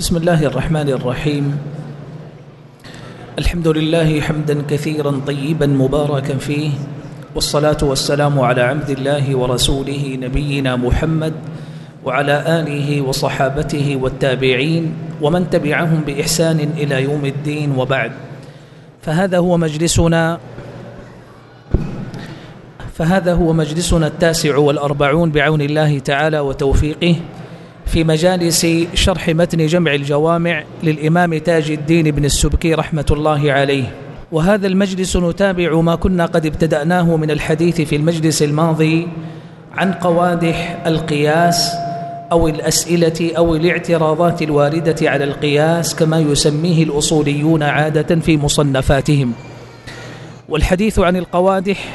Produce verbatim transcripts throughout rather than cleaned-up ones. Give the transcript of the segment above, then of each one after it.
بسم الله الرحمن الرحيم. الحمد لله حمدا كثيرا طيبا مباركا فيه، والصلاة والسلام على عبد الله ورسوله نبينا محمد وعلى آله وصحابته والتابعين ومن تبعهم بإحسان إلى يوم الدين، وبعد. فهذا هو مجلسنا فهذا هو مجلسنا التاسع والأربعون بعون الله تعالى وتوفيقه في مجالس شرح متن جمع الجوامع للإمام تاج الدين بن السبكي رحمة الله عليه. وهذا المجلس نتابع ما كنا قد ابتدأناه من الحديث في المجلس الماضي عن قوادح القياس أو الأسئلة أو الاعتراضات الواردة على القياس كما يسميه الأصوليون عادة في مصنفاتهم. والحديث عن القوادح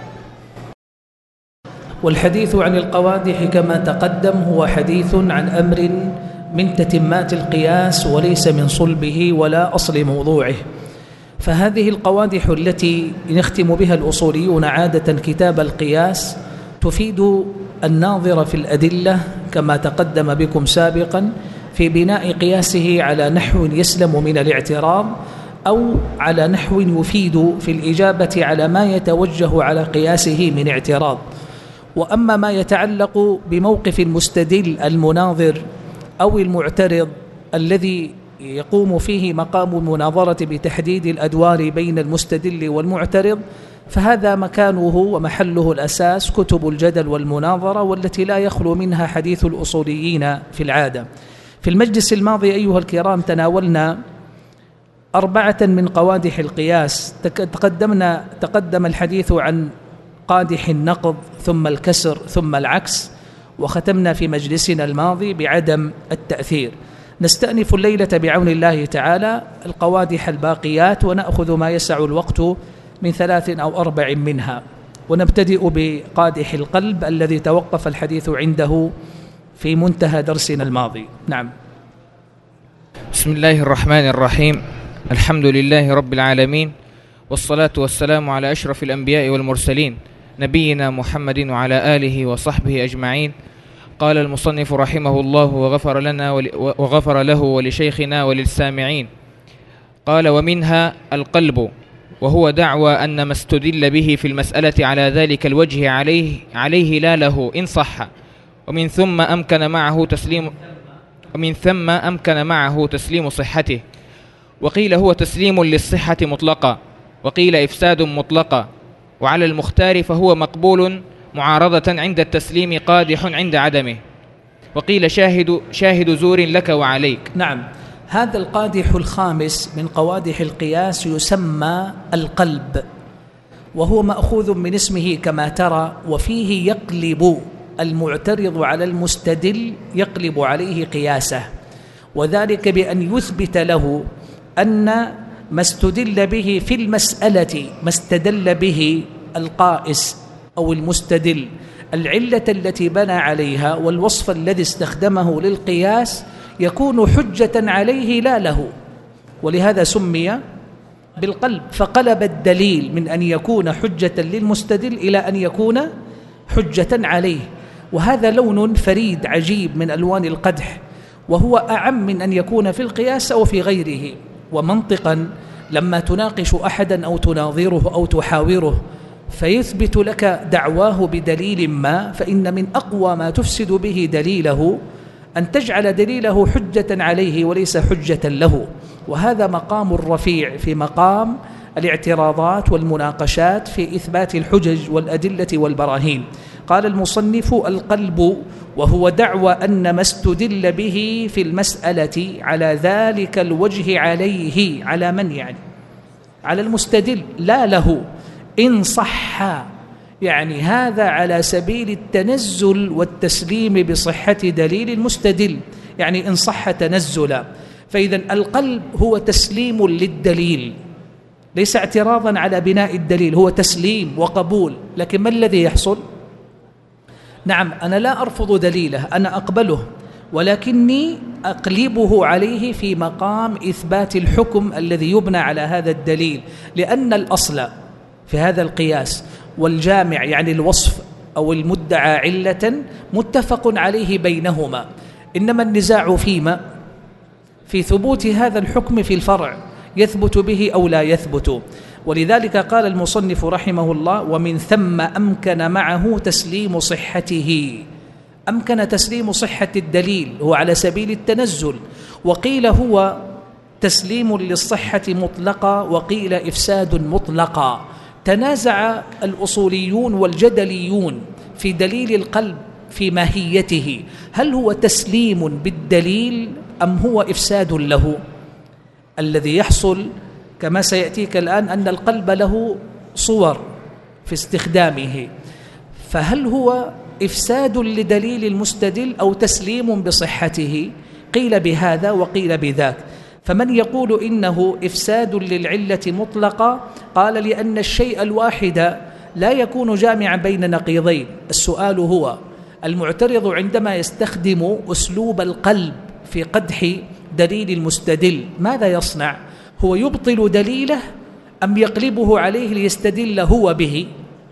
والحديث عن القوادح كما تقدم هو حديث عن أمر من تتمات القياس وليس من صلبه ولا أصل موضوعه. فهذه القوادح التي نختم بها الأصوليون عادة كتاب القياس تفيد الناظر في الأدلة كما تقدم بكم سابقا في بناء قياسه على نحو يسلم من الاعتراض أو على نحو يفيد في الإجابة على ما يتوجه على قياسه من اعتراض. وأما ما يتعلق بموقف المستدل المناظر أو المعترض الذي يقوم فيه مقام المناظرة بتحديد الأدوار بين المستدل والمعترض، فهذا مكانه ومحله الأساس كتب الجدل والمناظرة، والتي لا يخلو منها حديث الأصوليين في العادة. في المجلس الماضي أيها الكرام تناولنا أربعة من قوادح القياس. تقدمنا تقدم الحديث عن قادح النقض ثم الكسر ثم العكس، وختمنا في مجلسنا الماضي بعدم التأثير. نستأنف الليلة بعون الله تعالى القوادح الباقيات، ونأخذ ما يسع الوقت من ثلاث أو أربع منها، ونبتدئ بقادح القلب الذي توقف الحديث عنده في منتهى درسنا الماضي. نعم. بسم الله الرحمن الرحيم. الحمد لله رب العالمين، والصلاة والسلام على أشرف الأنبياء والمرسلين نبينا محمد وعلى آله وصحبه أجمعين. قال المصنف رحمه الله وغفر لنا وغفر له ولشيخنا وللسامعين. قال: ومنها القلب، وهو دعوى أن ما استدل به في المسألة على ذلك الوجه عليه عليه لا له إن صح، ومن ثم أمكن معه تسليم ومن ثم أمكن معه تسليم صحته. وقيل هو تسليم للصحة مطلقا، وقيل إفساد مطلقا، وعلى المختار فهو مقبول معارضة عند التسليم قادح عند عدمه، وقيل شاهد شاهد زور لك وعليك. نعم. هذا القادح الخامس من قوادح القياس يسمى القلب، وهو مأخوذ من اسمه كما ترى، وفيه يقلب المعترض على المستدل يقلب عليه قياسه، وذلك بأن يثبت له أن ما استدل به في المسألة ما استدل به القائس أو المستدل، العلة التي بنى عليها والوصف الذي استخدمه للقياس يكون حجة عليه لا له، ولهذا سمي بالقلب. فقلب الدليل من أن يكون حجة للمستدل إلى أن يكون حجة عليه، وهذا لون فريد عجيب من ألوان القدح، وهو أعم من أن يكون في القياس أو في غيره. ومنطقا لما تناقش أحدا أو تناظره أو تحاوره فيثبت لك دعواه بدليل ما، فإن من أقوى ما تفسد به دليله أن تجعل دليله حجة عليه وليس حجة له، وهذا مقام رفيع في مقام الاعتراضات والمناقشات في إثبات الحجج والأدلة والبراهين. قال المصنف: القلب، وهو دعوى أن ما استدل به في المسألة على ذلك الوجه عليه، على من يعني؟ على المستدل لا له إن صح، يعني هذا على سبيل التنزل والتسليم بصحة دليل المستدل، يعني إن صح تنزلا. فإذا القلب هو تسليم للدليل، ليس اعتراضا على بناء الدليل، هو تسليم وقبول. لكن ما الذي يحصل؟ نعم، أنا لا أرفض دليله، أنا أقبله، ولكني أقلبه عليه في مقام إثبات الحكم الذي يبنى على هذا الدليل، لأن الأصل في هذا القياس والجامع يعني الوصف أو المدعى علة متفق عليه بينهما، إنما النزاع فيما في ثبوت هذا الحكم في الفرع، يثبت به أو لا يثبت. ولذلك قال المصنف رحمه الله: ومن ثم أمكن معه تسليم صحته. أمكن تسليم صحة الدليل، هو على سبيل التنزل، وقيل هو تسليم للصحة مطلقا، وقيل إفساد مطلقا. تنازع الأصوليون والجدليون في دليل القلب في ماهيته، هل هو تسليم بالدليل أم هو إفساد له؟ الذي يحصل كما سيأتيك الآن أن القلب له صور في استخدامه، فهل هو إفساد لدليل المستدل أو تسليم بصحته؟ قيل بهذا وقيل بذاك. فمن يقول إنه إفساد للعلة مطلقة قال لأن الشيء الواحد لا يكون جامعا بين نقيضين. السؤال هو: المعترض عندما يستخدم أسلوب القلب في قدح دليل المستدل ماذا يصنع؟ هو يبطل دليله أم يقلبه عليه ليستدل هو به؟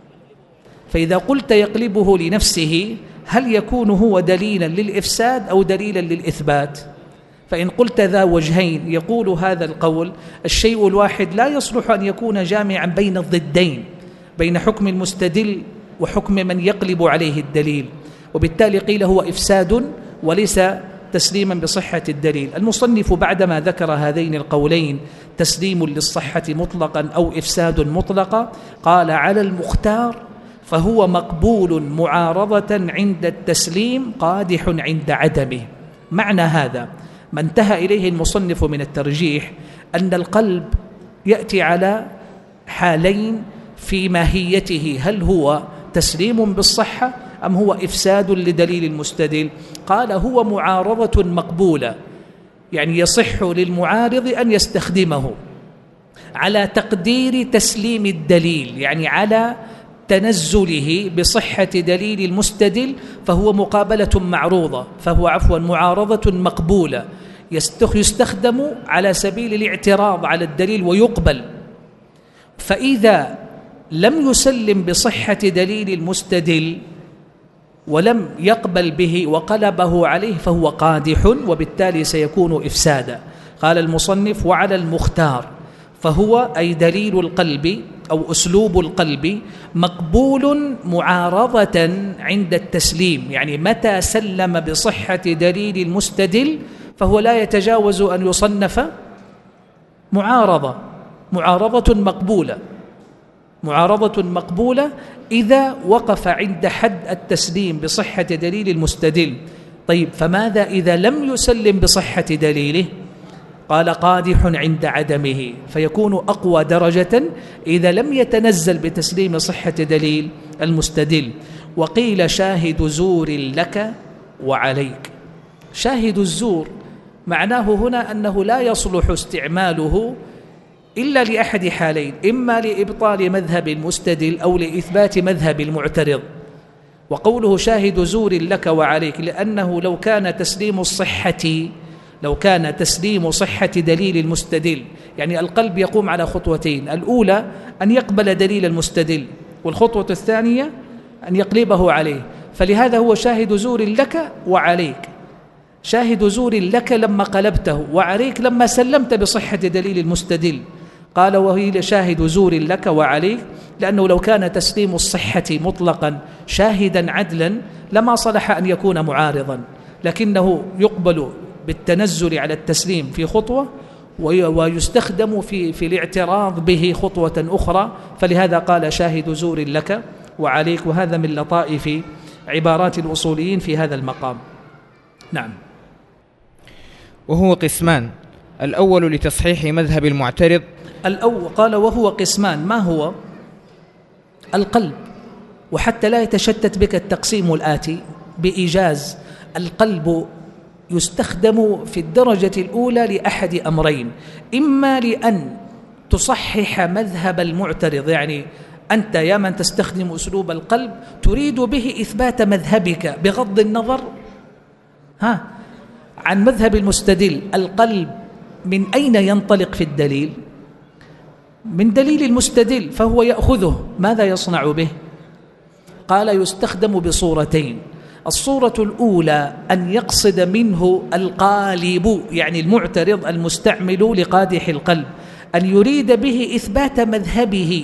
فإذا قلت يقلبه لنفسه هل يكون هو دليلا للإفساد أو دليلا للإثبات؟ فإن قلت ذا وجهين يقول هذا القول: الشيء الواحد لا يصلح أن يكون جامعا بين الضدين، بين حكم المستدل وحكم من يقلب عليه الدليل، وبالتالي قيل هو إفساد وليس تسليما بصحة الدليل. المصنف بعدما ذكر هذين القولين تسليم للصحة مطلقا أو إفساد مطلقا قال: على المختار فهو مقبول معارضة عند التسليم قادح عند عدمه. معنى هذا ما انتهى إليه المصنف من الترجيح أن القلب يأتي على حالين في ماهيته، هل هو تسليم بالصحة أم هو إفساد لدليل المستدل؟ قال: هو معارضة مقبولة، يعني يصح للمعارض أن يستخدمه على تقدير تسليم الدليل، يعني على تنزله بصحة دليل المستدل، فهو مقابلة معروضة، فهو عفوا معارضة مقبولة، يستخدم على سبيل الاعتراض على الدليل ويقبل. فإذا لم يسلم بصحة دليل المستدل ولم يقبل به وقلبه عليه فهو قادح، وبالتالي سيكون إفسادا. قال المصنف: وعلى المختار فهو أي دليل القلب أو أسلوب القلب مقبول معارضة عند التسليم، يعني متى سلم بصحة دليل المستدل فهو لا يتجاوز أن يصنف معارضة معارضة مقبولة معارضة مقبولة إذا وقف عند حد التسليم بصحة دليل المستدل. طيب، فماذا إذا لم يسلم بصحة دليله؟ قال: قادح عند عدمه، فيكون أقوى درجة إذا لم يتنزل بتسليم صحة دليل المستدل. وقيل: شاهد زور لك وعليك. شاهد الزور معناه هنا أنه لا يصلح استعماله إلا لأحد حالين: إما لإبطال مذهب المستدل أو لإثبات مذهب المعترض. وقوله شاهد زور لك وعليك لأنه لو كان تسليم الصحة لو كان تسليم صحة دليل المستدل، يعني القلب يقوم على خطوتين: الأولى أن يقبل دليل المستدل، والخطوة الثانية أن يقلبه عليه، فلهذا هو شاهد زور لك وعليك. شاهد زور لك لما قلبته، وعليك لما سلمت بصحة دليل المستدل. قال: وهي شاهد زور لك وعليك لأنه لو كان تسليم الصحة مطلقا شاهدا عدلا لما صلح أن يكون معارضا، لكنه يقبل بالتنزل على التسليم في خطوة ويستخدم في, في الاعتراض به خطوة أخرى، فلهذا قال: شاهد زور لك وعليك. وهذا من لطائف عبارات الأصوليين في هذا المقام. نعم. وهو قسمان: الأول لتصحيح مذهب المعترض. الأول قال: وهو قسمان. ما هو؟ القلب. وحتى لا يتشتت بك التقسيم الآتي بإيجاز: القلب يستخدم في الدرجة الأولى لأحد أمرين: إما لأن تصحح مذهب المعترض، يعني أنت يا من تستخدم أسلوب القلب تريد به إثبات مذهبك بغض النظر ها عن مذهب المستدل. القلب من أين ينطلق في الدليل؟ من دليل المستدل، فهو يأخذه، ماذا يصنع به؟ قال: يستخدم بصورتين. الصورة الأولى أن يقصد منه القالب، يعني المعترض المستعمل لقادح القلب، أن يريد به إثبات مذهبه.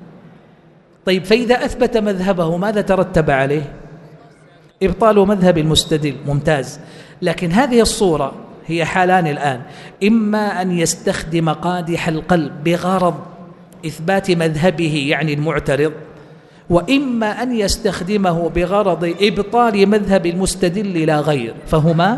طيب، فإذا أثبت مذهبه ماذا ترتب عليه؟ إبطال مذهب المستدل. ممتاز. لكن هذه الصورة هي حالان الآن: إما أن يستخدم قادح القلب بغرض إثبات مذهبه يعني المعترض، وإما أن يستخدمه بغرض إبطال مذهب المستدل لا غير، فهما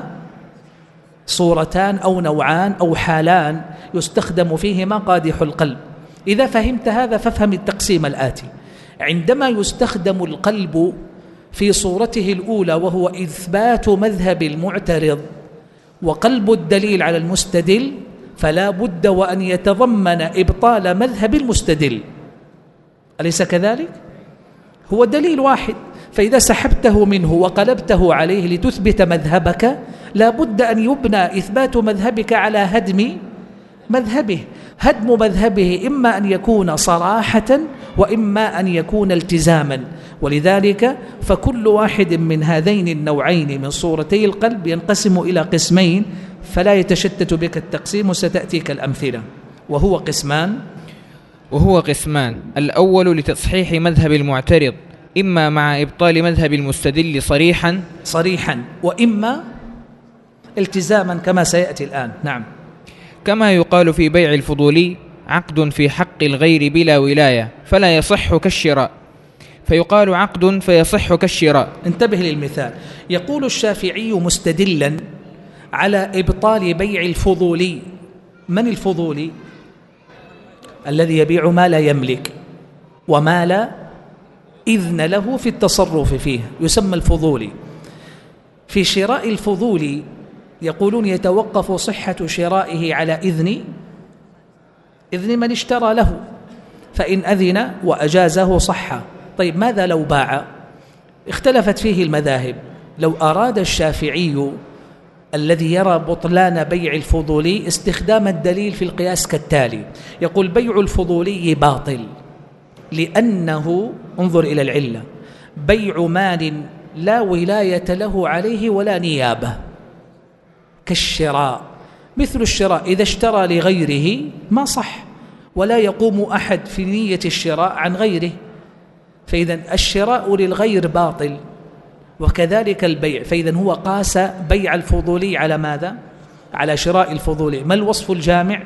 صورتان أو نوعان أو حالان يستخدم فيهما قادح القلب. إذا فهمت هذا فافهم التقسيم الآتي: عندما يستخدم القلب في صورته الأولى وهو إثبات مذهب المعترض وقلب الدليل على المستدل، فلا بد وأن يتضمن إبطال مذهب المستدل، أليس كذلك؟ هو دليل واحد، فإذا سحبته منه وقلبته عليه لتثبت مذهبك لا بد أن يبنى إثبات مذهبك على هدم مذهبه. هدم مذهبه إما أن يكون صراحة وإما أن يكون التزاما، ولذلك فكل واحد من هذين النوعين من صورتي القلب ينقسم إلى قسمين، فلا يتشتت بك التقسيم، وستأتيك الأمثلة. وهو قسمان وهو قسمان الأول لتصحيح مذهب المعترض، إما مع إبطال مذهب المستدل صريحا صريحا وإما التزاما كما سيأتي الآن. نعم. كما يقال في بيع الفضولي: عقد في حق الغير بلا ولاية فلا يصح كالشراء، فيقال عقد فيصح كالشراء. انتبه للمثال: يقول الشافعي مستدلا على إبطال بيع الفضولي. من الفضولي؟ الذي يبيع ما لا يملك وما لا إذن له في التصرف فيه، يسمى الفضولي. في شراء الفضولي يقولون يتوقف صحة شرائه على إذن إذن من اشترى له، فإن أذن وأجازه صح. طيب، ماذا لو باع؟ اختلفت فيه المذاهب. لو أراد الشافعي الذي يرى بطلان بيع الفضولي استخدام الدليل في القياس كالتالي: يقول بيع الفضولي باطل لأنه، انظر إلى العلة، بيع مال لا ولاية له عليه ولا نيابة، كالشراء. مثل الشراء إذا اشترى لغيره ما صح، ولا يقوم أحد في نية الشراء عن غيره، فإذا الشراء للغير باطل، وكذلك البيع. فإذا هو قاس بيع الفضولي على ماذا؟ على شراء الفضولي. ما الوصف الجامع؟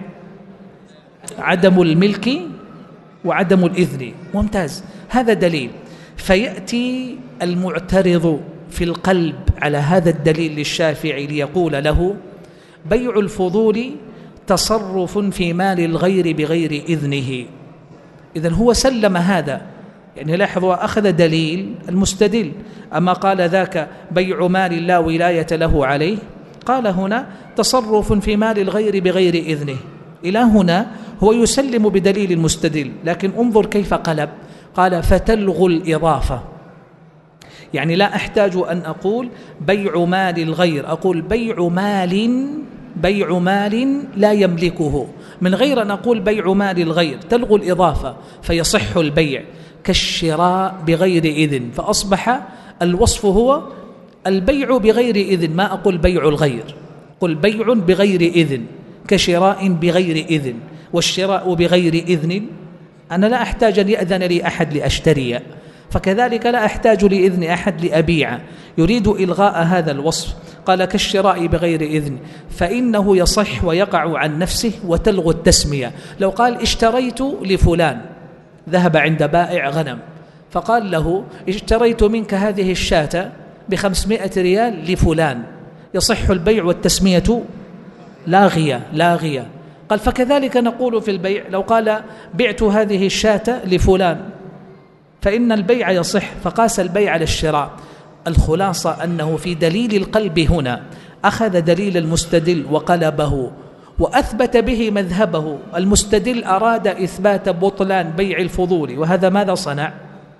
عدم الملك وعدم الإذن. ممتاز، هذا دليل. فيأتي المعترض في القلب على هذا الدليل للشافعي ليقول له: بيع الفضول تصرف في مال الغير بغير إذنه. إذن هو سلم هذا، يعني لاحظوا، أخذ دليل المستدل. أما قال ذاك بيع مال لا ولاية له عليه، قال هنا تصرف في مال الغير بغير إذنه. إلى هنا هو يسلم بدليل المستدل، لكن انظر كيف قلب. قال: فتلغو الإضافة، يعني لا أحتاج أن أقول بيع مال الغير، أقول بيع مال بيع مال لا يملكه، من غير أن أقول بيع مال الغير. تلغو الإضافة فيصح البيع، كالشراء بغير إذن، فأصبح الوصف هو البيع بغير إذن، ما أقول بيع الغير، قل بيع بغير إذن، كشراء بغير إذن. والشراء بغير إذن أنا لا أحتاج أن يأذن لي أحد لأشتري، فكذلك لا أحتاج لإذن أحد لأبيع. يريد إلغاء هذا الوصف، قال كالشراء بغير إذن، فإنه يصح ويقع عن نفسه وتلغو التسمية. لو قال اشتريت لفلان، ذهب عند بائع غنم فقال له اشتريت منك هذه الشاة بخمسمائة ريال لفلان، يصح البيع والتسمية لاغية لاغية. قال فكذلك نقول في البيع، لو قال بعت هذه الشاة لفلان فإن البيع يصح، فقاس البيع على الشراء. الخلاصة أنه في دليل القلب هنا أخذ دليل المستدل وقلبه وأثبت به مذهبه. المستدل أراد إثبات بطلان بيع الفضول، وهذا ماذا صنع؟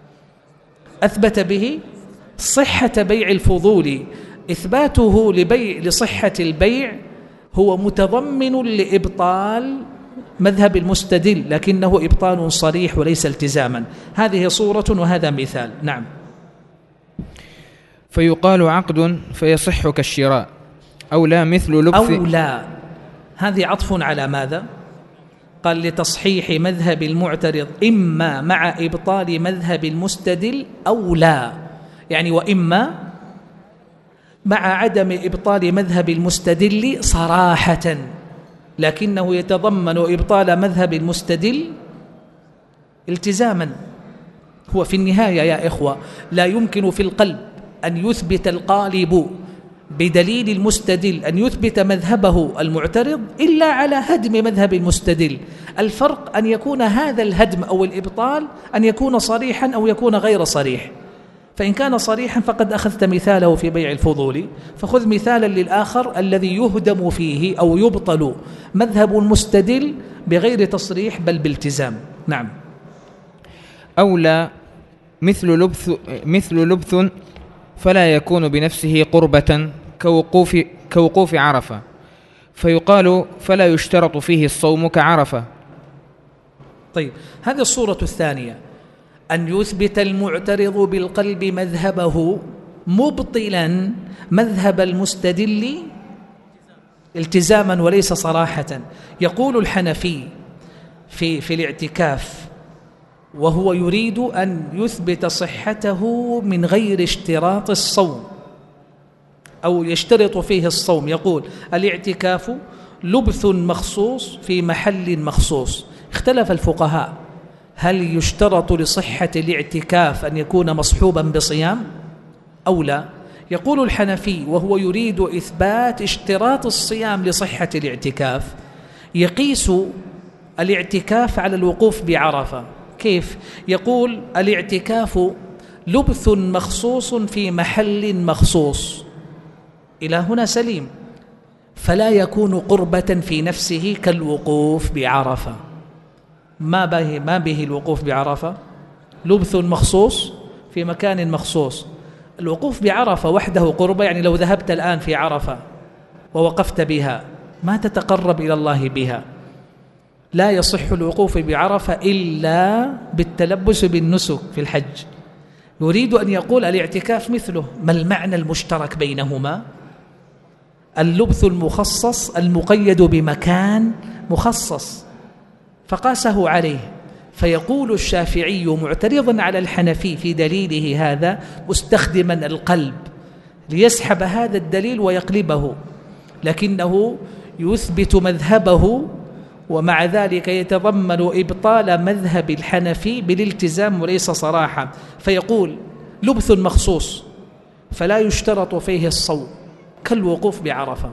أثبت به صحة بيع الفضول. إثباته لبيع لصحة البيع هو متضمن لإبطال مذهب المستدل، لكنه إبطال صريح وليس التزاما. هذه صورة وهذا مثال. نعم. فيقال عقد فيصح كالشراء، أو لا مثل لبث أو لا، هذه عطف على ماذا؟ قال لتصحيح مذهب المعترض إما مع إبطال مذهب المستدل أو لا، يعني وإما مع عدم إبطال مذهب المستدل صراحة، لكنه يتضمن إبطال مذهب المستدل التزاما. هو في النهاية يا إخوة لا يمكن في القلب أن يثبت القالب بدليل المستدل أن يثبت مذهبه المعترض إلا على هدم مذهب المستدل. الفرق أن يكون هذا الهدم أو الإبطال أن يكون صريحا أو يكون غير صريح. فإن كان صريحا فقد أخذت مثاله في بيع الفضول، فخذ مثالا للآخر الذي يهدم فيه أو يبطل مذهب المستدل بغير تصريح بل بالتزام. نعم. أو لا مثل لبث مثل لبث فلا يكون بنفسه قربة كوقوف كوقوف عرفة، فيقال فلا يشترط فيه الصوم كعرفة. طيب، هذه الصورة الثانية، أن يثبت المعترض بالقلب مذهبه مبطلا مذهب المستدل التزاما وليس صراحة. يقول الحنفي في في الاعتكاف وهو يريد أن يثبت صحته من غير اشتراط الصوم أو يشترط فيه الصوم، يقول الاعتكاف لبث مخصوص في محل مخصوص. اختلف الفقهاء هل يشترط لصحة الاعتكاف أن يكون مصحوبا بصيام أو لا؟ يقول الحنفي وهو يريد إثبات اشتراط الصيام لصحة الاعتكاف يقيس الاعتكاف على الوقوف بعرفة. كيف؟ يقول الاعتكاف لبث مخصوص في محل مخصوص، إلى هنا سليم، فلا يكون قربة في نفسه كالوقوف بعرفة. ما به ما به الوقوف بعرفة؟ لبث مخصوص في مكان مخصوص. الوقوف بعرفة وحده قربة، يعني لو ذهبت الآن في عرفة ووقفت بها ما تتقرب إلى الله بها. لا يصح الوقوف بعرفة إلا بالتلبس بالنسك في الحج. يريد أن يقول الاعتكاف مثله. ما المعنى المشترك بينهما؟ اللبث المخصص المقيد بمكان مخصص، فقاسه عليه. فيقول الشافعي معترضا على الحنفي في دليله هذا مستخدما القلب ليسحب هذا الدليل ويقلبه، لكنه يثبت مذهبه ومع ذلك يتضمن إبطال مذهب الحنفي بالالتزام وليس صراحة. فيقول لبث مخصوص فلا يشترط فيه الصوم كالوقوف بعرفة.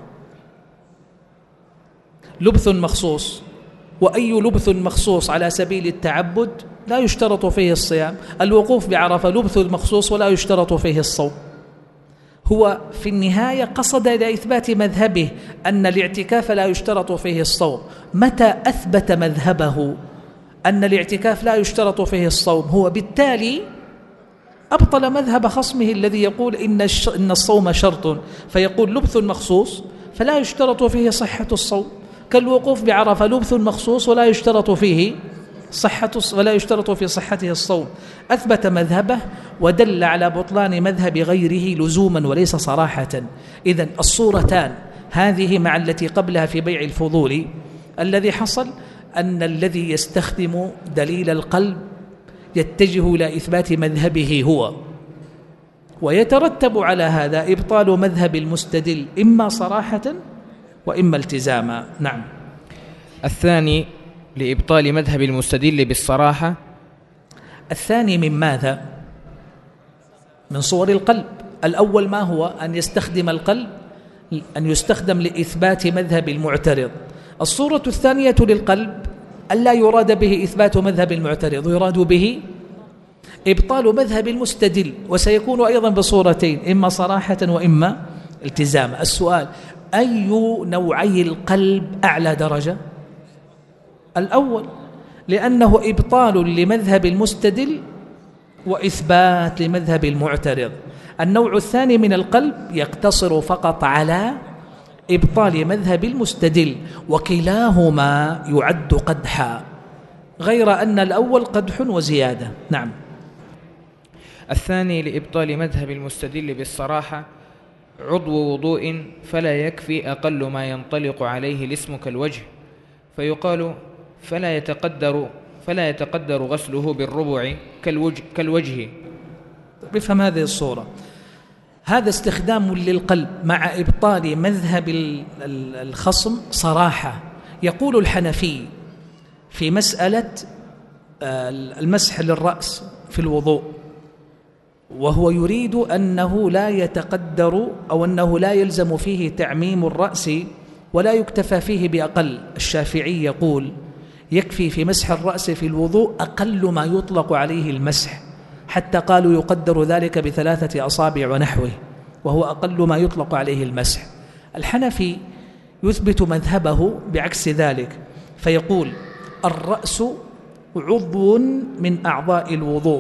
لبث مخصوص، وأي لبث مخصوص على سبيل التعبد لا يشترط فيه الصيام. الوقوف بعرفة لبث مخصوص ولا يشترط فيه الصوم. هو في النهاية قصد إلى إثبات مذهبه أن الاعتكاف لا يشترط فيه الصوم. متى أثبت مذهبه أن الاعتكاف لا يشترط فيه الصوم هو بالتالي أبطل مذهب خصمه الذي يقول إن إن الصوم شرط، فيقول لبث مخصوص فلا يشترط فيه صحة الصوم كالوقوف بعرفة لبث مخصوص ولا يشترط فيه صحة ولا يشترط في صحته الصوم. أثبت مذهبه ودل على بطلان مذهب غيره لزوما وليس صراحة. إذن الصورتان هذه مع التي قبلها في بيع الفضول، الذي حصل أن الذي يستخدم دليل القلب يتجه إلى إثبات مذهبه هو، ويترتب على هذا إبطال مذهب المستدل إما صراحة وإما التزاما. نعم. الثاني لإبطال مذهب المستدل بالصراحة. الثاني من ماذا؟ من صور القلب. الأول ما هو؟ أن يستخدم القلب، أن يستخدم لإثبات مذهب المعترض. الصورة الثانية للقلب ألا يراد به إثبات مذهب المعترض، يراد به إبطال مذهب المستدل، وسيكون أيضا بصورتين، إما صراحة وإما التزاما. السؤال: أي نوعي القلب أعلى درجة؟ الأول، لأنه إبطال لمذهب المستدل وإثبات لمذهب المعترض. النوع الثاني من القلب يقتصر فقط على إبطال مذهب المستدل، وكلاهما يعد قدحا، غير أن الأول قدح وزيادة. نعم. الثاني لإبطال مذهب المستدل بالصراحة: عضو وضوء فلا يكفي أقل ما ينطلق عليه الاسم كالوجه، فيقال فلا يتقدر فلا يتقدر غسله بالربع كالوجه, كالوجه. بفهم هذه الصورة. هذا استخدام للقلب مع إبطال مذهب الخصم صراحة. يقول الحنفي في مسألة المسح للرأس في الوضوء، وهو يريد أنه لا يتقدر أو أنه لا يلزم فيه تعميم الرأس ولا يكتفى فيه بأقل. الشافعي يقول يكفي في مسح الرأس في الوضوء أقل ما يطلق عليه المسح، حتى قالوا يقدر ذلك بثلاثة أصابع ونحوه، وهو أقل ما يطلق عليه المسح. الحنفي يثبت مذهبه بعكس ذلك، فيقول الرأس عضو من أعضاء الوضوء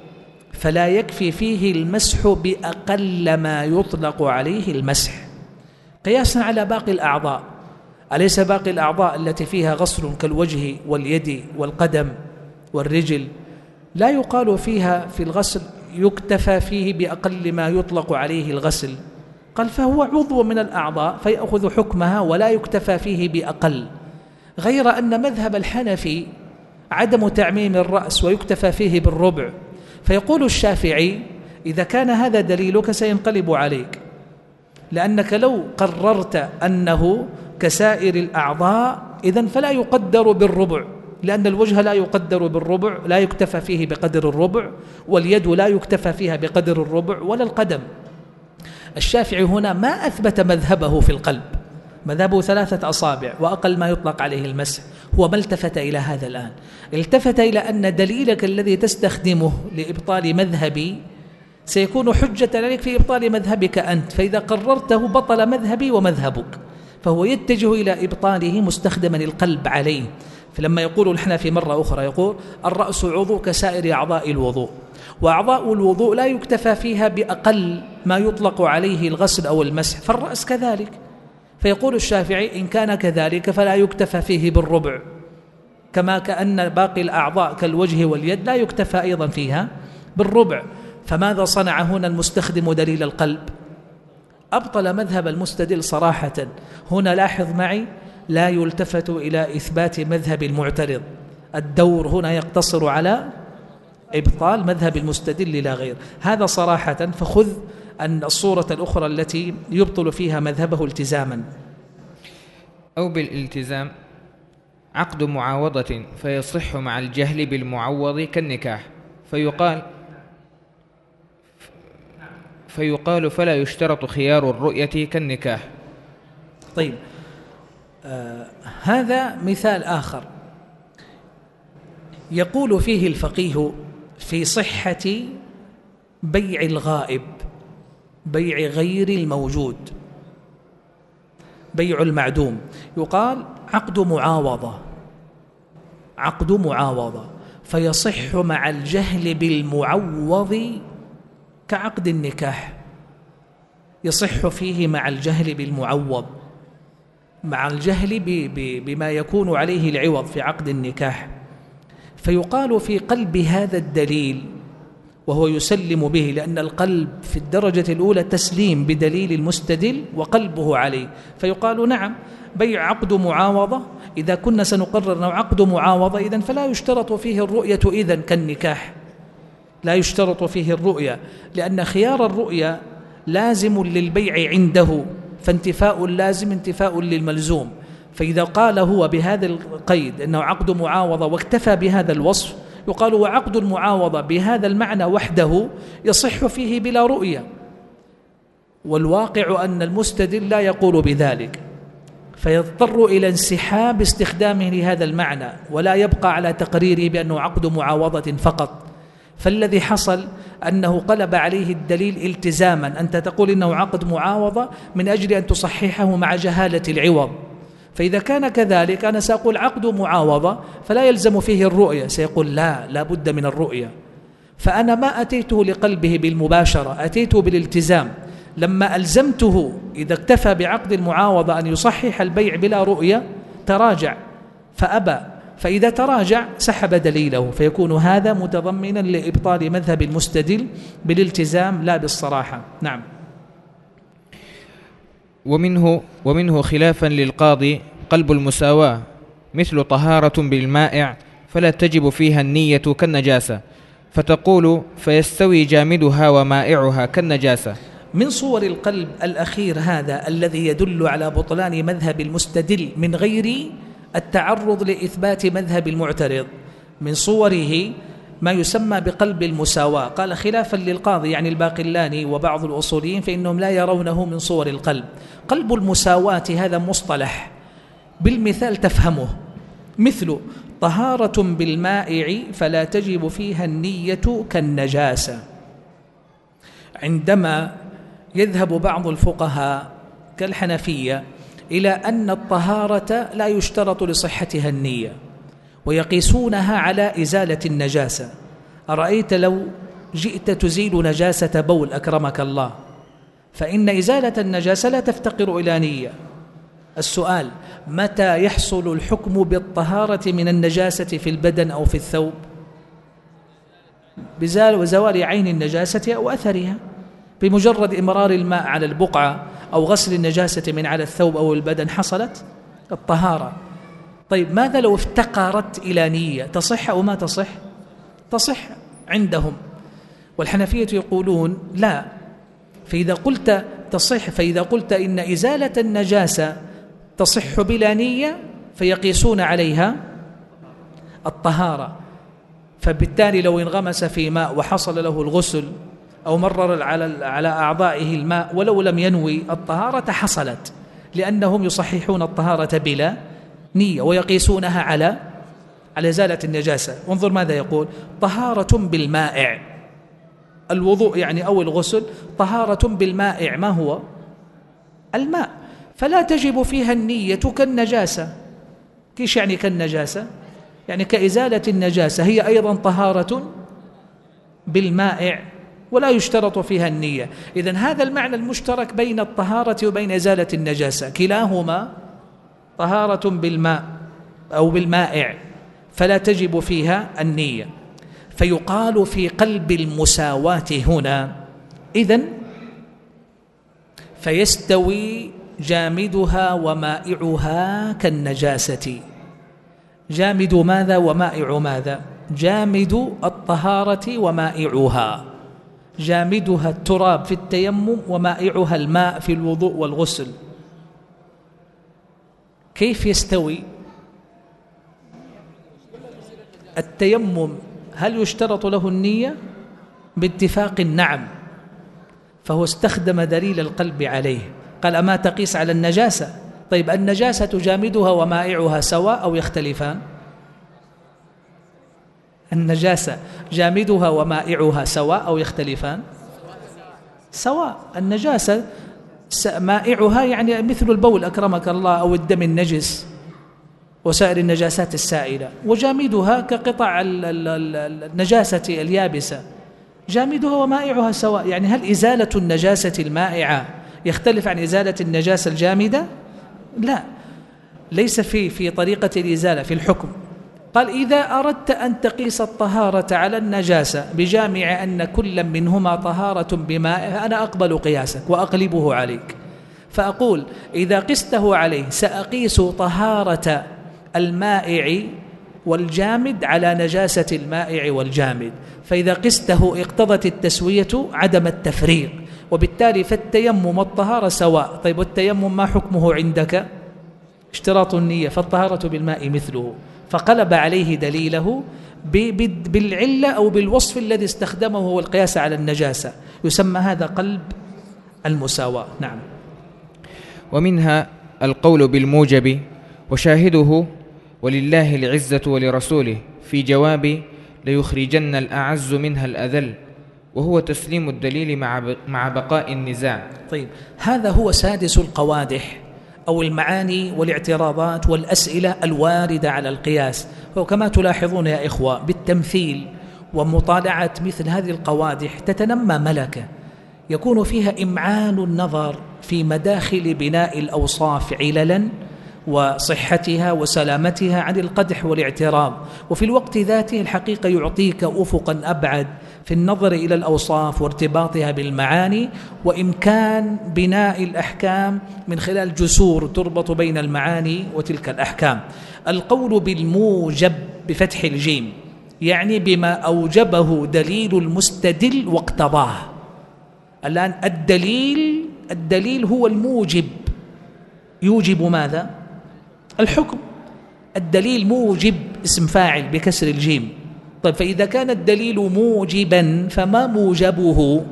فلا يكفي فيه المسح بأقل ما يطلق عليه المسح، قياسا على باقي الأعضاء. أليس باقي الأعضاء التي فيها غسل كالوجه واليد والقدم والرجل لا يقال فيها في الغسل يكتفى فيه بأقل ما يطلق عليه الغسل؟ قال فهو عضو من الأعضاء فيأخذ حكمها ولا يكتفى فيه بأقل. غير أن مذهب الحنفي عدم تعميم الرأس ويكتفى فيه بالربع، فيقول الشافعي إذا كان هذا دليلك سينقلب عليك، لأنك لو قررت أنه كسائر الأعضاء إذن فلا يقدر بالربع، لأن الوجه لا يقدر بالربع، لا يكتفى فيه بقدر الربع، واليد لا يكتفى فيها بقدر الربع، ولا القدم. الشافعي هنا ما أثبت مذهبه في القلب، مذهبه ثلاثة أصابع وأقل ما يطلق عليه المسح. هو ما التفت إلى هذا الآن، التفت إلى أن دليلك الذي تستخدمه لإبطال مذهبي سيكون حجة عليك في إبطال مذهبك أنت، فإذا قررته بطل مذهبي ومذهبك، فهو يتجه إلى إبطاله مستخدما القلب عليه. فلما يقول الحنفي مرة أخرى يقول الرأس عضو كسائر أعضاء الوضوء، وأعضاء الوضوء لا يكتفى فيها بأقل ما يطلق عليه الغسل أو المسح، فالرأس كذلك. فيقول الشافعي إن كان كذلك فلا يكتفى فيه بالربع، كما كأن باقي الأعضاء كالوجه واليد لا يكتفى أيضا فيها بالربع. فماذا صنع هنا المستخدم دليل القلب؟ أبطل مذهب المستدل صراحة. هنا لاحظ معي لا يلتفت إلى إثبات مذهب المعترض، الدور هنا يقتصر على إبطال مذهب المستدل لا غير. هذا صراحة. فخذ أن الصورة الأخرى التي يبطل فيها مذهبه التزاما. أو بالالتزام عقد معاوضة فيصح مع الجهل بالمعوض كالنكاح، فيقال فيقال فلا يشترط خيار الرؤية كالنكاح. طيب، آه هذا مثال آخر يقول فيه الفقيه في صحة بيع الغائب، بيع غير الموجود، بيع المعدوم. يقال عقد معاوضة، عقد معاوضة فيصح مع الجهل بالمعوض كعقد النكاح، يصح فيه مع الجهل بالمعوض، مع الجهل بما يكون عليه العوض في عقد النكاح. فيقال في قلب هذا الدليل وهو يسلم به، لأن القلب في الدرجة الأولى تسليم بدليل المستدل وقلبه عليه، فيقال نعم بيع عقد معاوضة. إذا كنا سنقرر أنه عقد معاوضة إذن فلا يشترط فيه الرؤية إذن كالنكاح، لا يشترط فيه الرؤية، لأن خيار الرؤية لازم للبيع عنده، فانتفاء اللازم انتفاء للملزوم. فإذا قال هو بهذا القيد أنه عقد معاوضة واكتفى بهذا الوصف، يقال وعقد المعاوضة بهذا المعنى وحده يصح فيه بلا رؤية. والواقع أن المستدل لا يقول بذلك، فيضطر إلى انسحاب استخدامه لهذا المعنى ولا يبقى على تقريره بأنه عقد معاوضة فقط. فالذي حصل أنه قلب عليه الدليل التزاما، أنت تقول إنه عقد معاوضة من أجل أن تصححه مع جهالة العوض، فإذا كان كذلك أنا سأقول عقد معاوضة فلا يلزم فيه الرؤية، سيقول لا لا بد من الرؤية. فأنا ما أتيته لقلبه بالمباشرة، أتيته بالالتزام. لما ألزمته إذا اكتفى بعقد المعاوضة أن يصحح البيع بلا رؤية تراجع فأبى، فإذا تراجع سحب دليله، فيكون هذا متضمنا لإبطال مذهب المستدل بالالتزام لا بالصراحة. نعم. ومنه, ومنه خلافا للقاضي قلب المساواة مثل طهارة بالمائع فلا تجب فيها النية كالنجاسة، فتقول فيستوي جامدها ومائعها كالنجاسة. من صور القلب الأخير هذا الذي يدل على بطلان مذهب المستدل من غير التعرض لإثبات مذهب المعترض، من صوره ما يسمى بقلب المساواة. قال خلافا للقاضي يعني الباقلاني وبعض الأصوليين فإنهم لا يرونه من صور القلب. قلب المساواة هذا مصطلح بالمثال تفهمه، مثل طهارة بالمائع فلا تجب فيها النية كالنجاسة. عندما يذهب بعض الفقهاء كالحنفية إلى أن الطهارة لا يشترط لصحتها النية ويقيسونها على إزالة النجاسة، أرأيت لو جئت تزيل نجاسة بول أكرمك الله، فإن إزالة النجاسة لا تفتقر إلى نية. السؤال: متى يحصل الحكم بالطهارة من النجاسة في البدن أو في الثوب؟ بزال وزوال عين النجاسة أو أثرها، بمجرد إمرار الماء على البقعة أو غسل النجاسة من على الثوب أو البدن حصلت الطهارة. طيب ماذا لو افتقرت إلى نية؟ تصح أو ما تصح؟ تصح عندهم، والحنفية يقولون لا. فإذا قلت تصح، فإذا قلت إن إزالة النجاسة تصح بلا نية فيقيسون عليها الطهارة، فبالتالي لو انغمس في ماء وحصل له الغسل أو مرر على على أعضائه الماء ولو لم ينوي الطهارة حصلت، لأنهم يصححون الطهارة بلا نية ويقيسونها على على إزالة النجاسة. وانظر ماذا يقول: طهارة بالمائع، الوضوء يعني أو الغسل طهارة بالمائع، ما هو؟ الماء، فلا تجب فيها النية كالنجاسة. كيش يعني كالنجاسة؟ يعني كإزالة النجاسة، هي أيضا طهارة بالمائع ولا يشترط فيها النية. إذن هذا المعنى المشترك بين الطهارة وبين إزالة النجاسة، كلاهما طهارة بالماء أو بالمائع فلا تجب فيها النية. فيقال في قلب المساواة هنا إذن فيستوي جامدها ومائعها كالنجاسة. جامد ماذا ومائع ماذا؟ جامد الطهارة ومائعها، جامدها التراب في التيمم ومائعها الماء في الوضوء والغسل. كيف يستوي؟ التيمم هل يشترط له النية؟ باتفاق نعم، فهو استخدم دليل القلب عليه، قال أما تقيس على النجاسة؟ طيب النجاسة جامدها ومائعها سواء أو يختلفان؟ النجاسة جامدها ومائعها سواء أو يختلفان؟ سواء. النجاسة مائعها يعني مثل البول أكرمك الله أو الدم النجس وسائر النجاسات السائلة، وجامدها كقطع النجاسة اليابسة، جامدها ومائعها سواء. يعني هل إزالة النجاسة المائعة يختلف عن إزالة النجاسة الجامدة؟ لا، ليس في في طريقة الإزالة في الحكم. قال إذا أردت أن تقيس الطهارة على النجاسة بجامع أن كل منهما طهارة بماء، أنا أقبل قياسك وأقلبه عليك، فأقول إذا قسته عليه سأقيس طهارة المائع والجامد على نجاسة المائع والجامد، فإذا قسته اقتضت التسوية عدم التفريق، وبالتالي فالتيمم والطهارة سواء. طيب والتيمم ما حكمه عندك؟ اشتراط النية، فالطهارة بالماء مثله، فقلب عليه دليله بالعلة أو بالوصف الذي استخدمه هو القياس على النجاسة. يسمى هذا قلب المساواة. نعم. ومنها القول بالموجب، وشاهده ولله العزة ولرسوله في جواب ليخرجن الأعز منها الأذل، وهو تسليم الدليل مع مع بقاء النزاع. طيب هذا هو سادس القوادح أو المعاني والاعتراضات والأسئلة الواردة على القياس. وكما تلاحظون يا إخوة بالتمثيل ومطالعة مثل هذه القوادح تتنمى ملكة يكون فيها إمعان النظر في مداخل بناء الأوصاف عللا وصحتها وسلامتها عن القدح والاعتراض، وفي الوقت ذاته الحقيقة يعطيك أفقا أبعد في النظر إلى الأوصاف وارتباطها بالمعاني، وإمكان بناء الأحكام من خلال جسور تربط بين المعاني وتلك الأحكام. القول بالموجب بفتح الجيم يعني بما أوجبه دليل المستدل واقتضاه. الآن الدليل الدليل هو الموجب، يوجب ماذا؟ الحكم. الدليل موجب اسم فاعل بكسر الجيم. طيب فإذا كان الدليل موجبا فما موجبه؟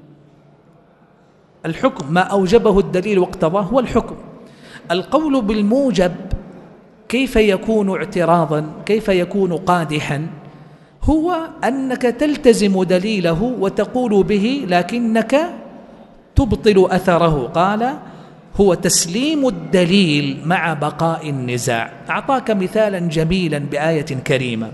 الحكم. ما أوجبه الدليل واقتضاه هو الحكم. القول بالموجب كيف يكون اعتراضا؟ كيف يكون قادحا؟ هو أنك تلتزم دليله وتقول به لكنك تبطل أثره. قال هو تسليم الدليل مع بقاء النزاع. أعطاك مثالا جميلا بآية كريمة: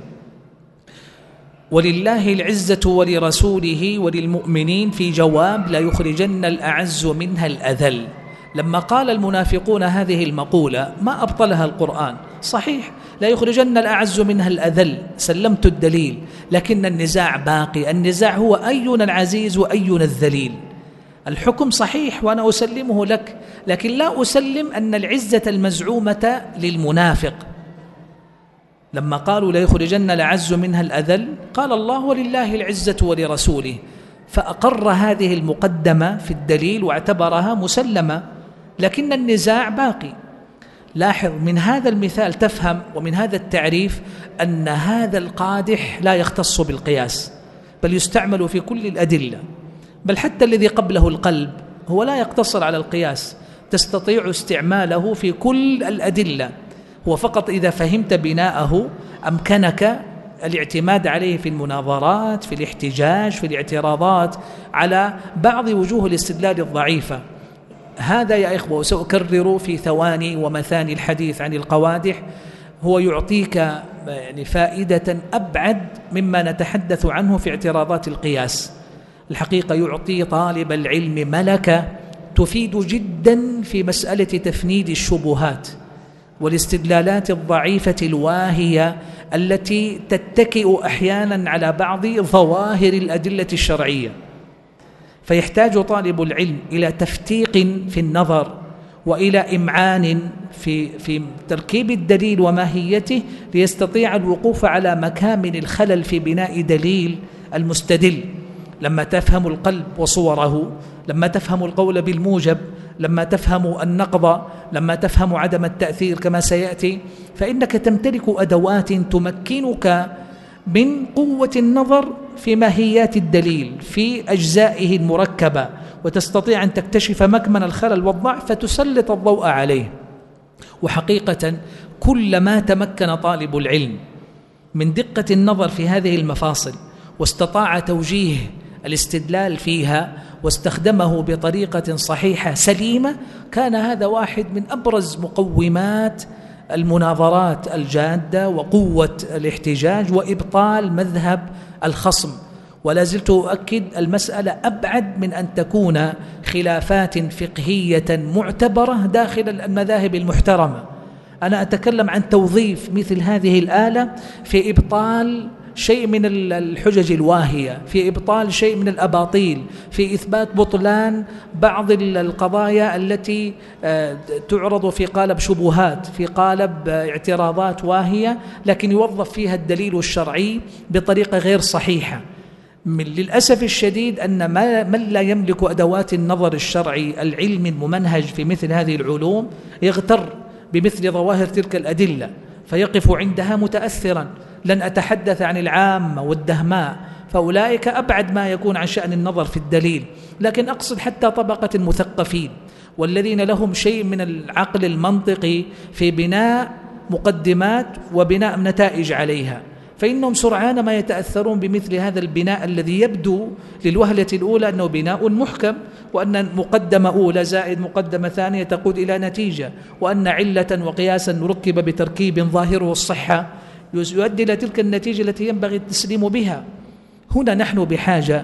ولله العزة ولرسوله وللمؤمنين في جواب لا يخرجن الأعز منها الأذل. لما قال المنافقون هذه المقولة ما أبطلها القرآن. صحيح لا يخرجن الأعز منها الأذل، سلمت الدليل، لكن النزاع باقي. النزاع هو أينا العزيز وأينا الذليل. الحكم صحيح وأنا أسلمه لك، لكن لا أسلم أن العزة المزعومة للمنافق. لما قالوا لا يخرجن الأعز منها الأذل قال الله ولله العزة ولرسوله، فأقر هذه المقدمة في الدليل واعتبرها مسلمة، لكن النزاع باقي. لاحظ من هذا المثال تفهم ومن هذا التعريف أن هذا القادح لا يختص بالقياس، بل يستعمل في كل الأدلة، بل حتى الذي قبله القلب هو لا يقتصر على القياس، تستطيع استعماله في كل الأدلة. هو فقط إذا فهمت بناءه أمكنك الاعتماد عليه في المناظرات، في الاحتجاج، في الاعتراضات على بعض وجوه الاستدلال الضعيفة. هذا يا إخوة سأكرر في ثواني ومثاني الحديث عن القوادح، هو يعطيك يعني فائدة أبعد مما نتحدث عنه في اعتراضات القياس. الحقيقة يعطي طالب العلم ملكة تفيد جدا في مسألة تفنيد الشبهات والاستدلالات الضعيفة الواهية التي تتكئ أحيانا على بعض ظواهر الأدلة الشرعية. فيحتاج طالب العلم إلى تفتيق في النظر وإلى إمعان في في تركيب الدليل وماهيته ليستطيع الوقوف على مكامن الخلل في بناء دليل المستدل. لما تفهم القلب وصوره، لما تفهم القول بالموجب، لما تفهم النقض، لما تفهم عدم التأثير كما سيأتي، فإنك تمتلك أدوات تمكنك من قوة النظر في ماهيات الدليل في أجزائه المركبة، وتستطيع أن تكتشف مكمن الخلل والضعف فتسلط الضوء عليه. وحقيقة كلما تمكن طالب العلم من دقة النظر في هذه المفاصل واستطاع توجيه الاستدلال فيها واستخدمه بطريقة صحيحة سليمة، كان هذا واحد من أبرز مقومات المناظرات الجادة وقوة الاحتجاج وإبطال مذهب الخصم. ولا زلت أؤكد المسألة أبعد من أن تكون خلافات فقهية معتبرة داخل المذاهب المحترمة. أنا أتكلم عن توظيف مثل هذه الآلة في إبطال شيء من الحجج الواهية، في إبطال شيء من الأباطيل، في إثبات بطلان بعض القضايا التي تعرض في قالب شبهات، في قالب اعتراضات واهية، لكن يوظف فيها الدليل الشرعي بطريقة غير صحيحة. من للأسف الشديد أن من لا يملك أدوات النظر الشرعي العلم الممنهج في مثل هذه العلوم يغتر بمثل ظواهر تلك الأدلة فيقف عندها متأثرا. لن أتحدث عن العامة والدهماء، فأولئك أبعد ما يكون عن شأن النظر في الدليل، لكن أقصد حتى طبقة المثقفين والذين لهم شيء من العقل المنطقي في بناء مقدمات وبناء نتائج عليها، فإنهم سرعان ما يتأثرون بمثل هذا البناء الذي يبدو للوهلة الأولى أنه بناء محكم، وأن مقدمة أولى زائد مقدمة ثانية تقود إلى نتيجة، وأن علة وقياسا ركب بتركيب ظاهره الصحة يؤدي إلى تلك النتيجة التي ينبغي التسليم بها. هنا نحن بحاجة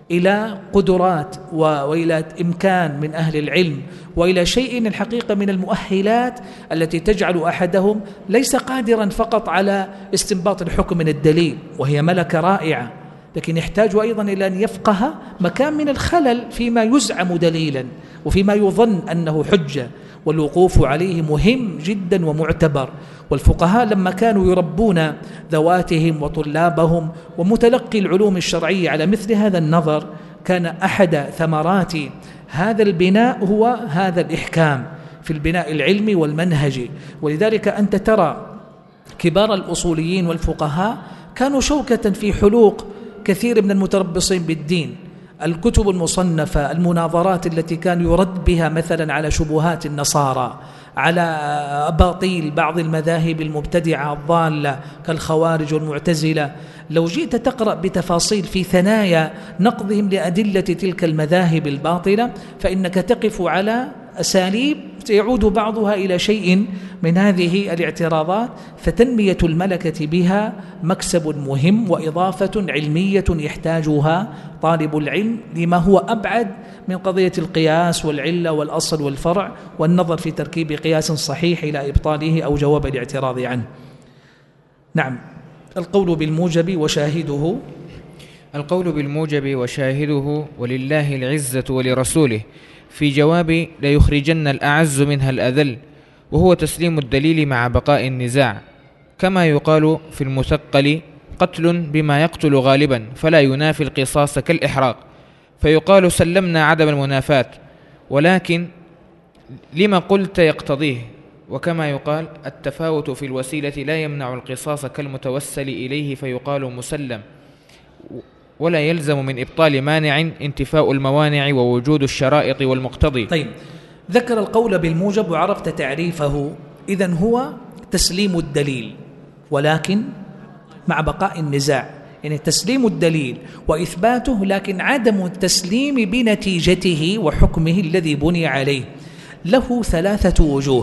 إلى قدرات وإلى إمكان من أهل العلم وإلى شيء الحقيقة من المؤهلات التي تجعل أحدهم ليس قادرا فقط على استنباط الحكم من الدليل، وهي ملكة رائعة، لكن يحتاج أيضا إلى أن يفقه مكان من الخلل فيما يزعم دليلا وفيما يظن أنه حجة، والوقوف عليه مهم جدا ومعتبر. والفقهاء لما كانوا يربون ذواتهم وطلابهم ومتلقي العلوم الشرعية على مثل هذا النظر، كان أحد ثمرات هذا البناء هو هذا الإحكام في البناء العلمي والمنهجي. ولذلك أنت ترى كبار الأصوليين والفقهاء كانوا شوكة في حلوق كثير من المتربصين بالدين. الكتب المصنفة، المناظرات التي كان يرد بها مثلا على شبهات النصارى، على أباطيل بعض المذاهب المبتدعة الضالة كالخوارج والمعتزلة، لو جئت تقرأ بتفاصيل في ثنايا نقضهم لأدلة تلك المذاهب الباطلة، فإنك تقف على أساليب يعود بعضها إلى شيء من هذه الاعتراضات، فتنمية الملكة بها مكسب مهم وإضافة علمية يحتاجها طالب العلم لما هو أبعد من قضية القياس والعلة والأصل والفرع والنظر في تركيب قياس صحيح إلى إبطاله أو جواب الاعتراض عنه. نعم. القول بالموجب وشاهده. القول بالموجب وشاهده ولله العزة ولرسوله في جواب ليخرجن الأعز منها الأذل، وهو تسليم الدليل مع بقاء النزاع، كما يقال في المثقل قتل بما يقتل غالبا فلا ينافي القصاص كالإحراق، فيقال سلمنا عدم المنافاة ولكن لما قلت يقتضيه، وكما يقال التفاوت في الوسيلة لا يمنع القصاص كالمتوسل إليه فيقال مسلم، ولا يلزم من إبطال مانع انتفاء الموانع ووجود الشرائط والمقتضي. طيب، ذكر القول بالموجب وعرفت تعريفه، إذن هو تسليم الدليل ولكن مع بقاء النزاع، يعني تسليم الدليل وإثباته لكن عدم التسليم بنتيجته وحكمه الذي بني عليه. له ثلاثة وجوه،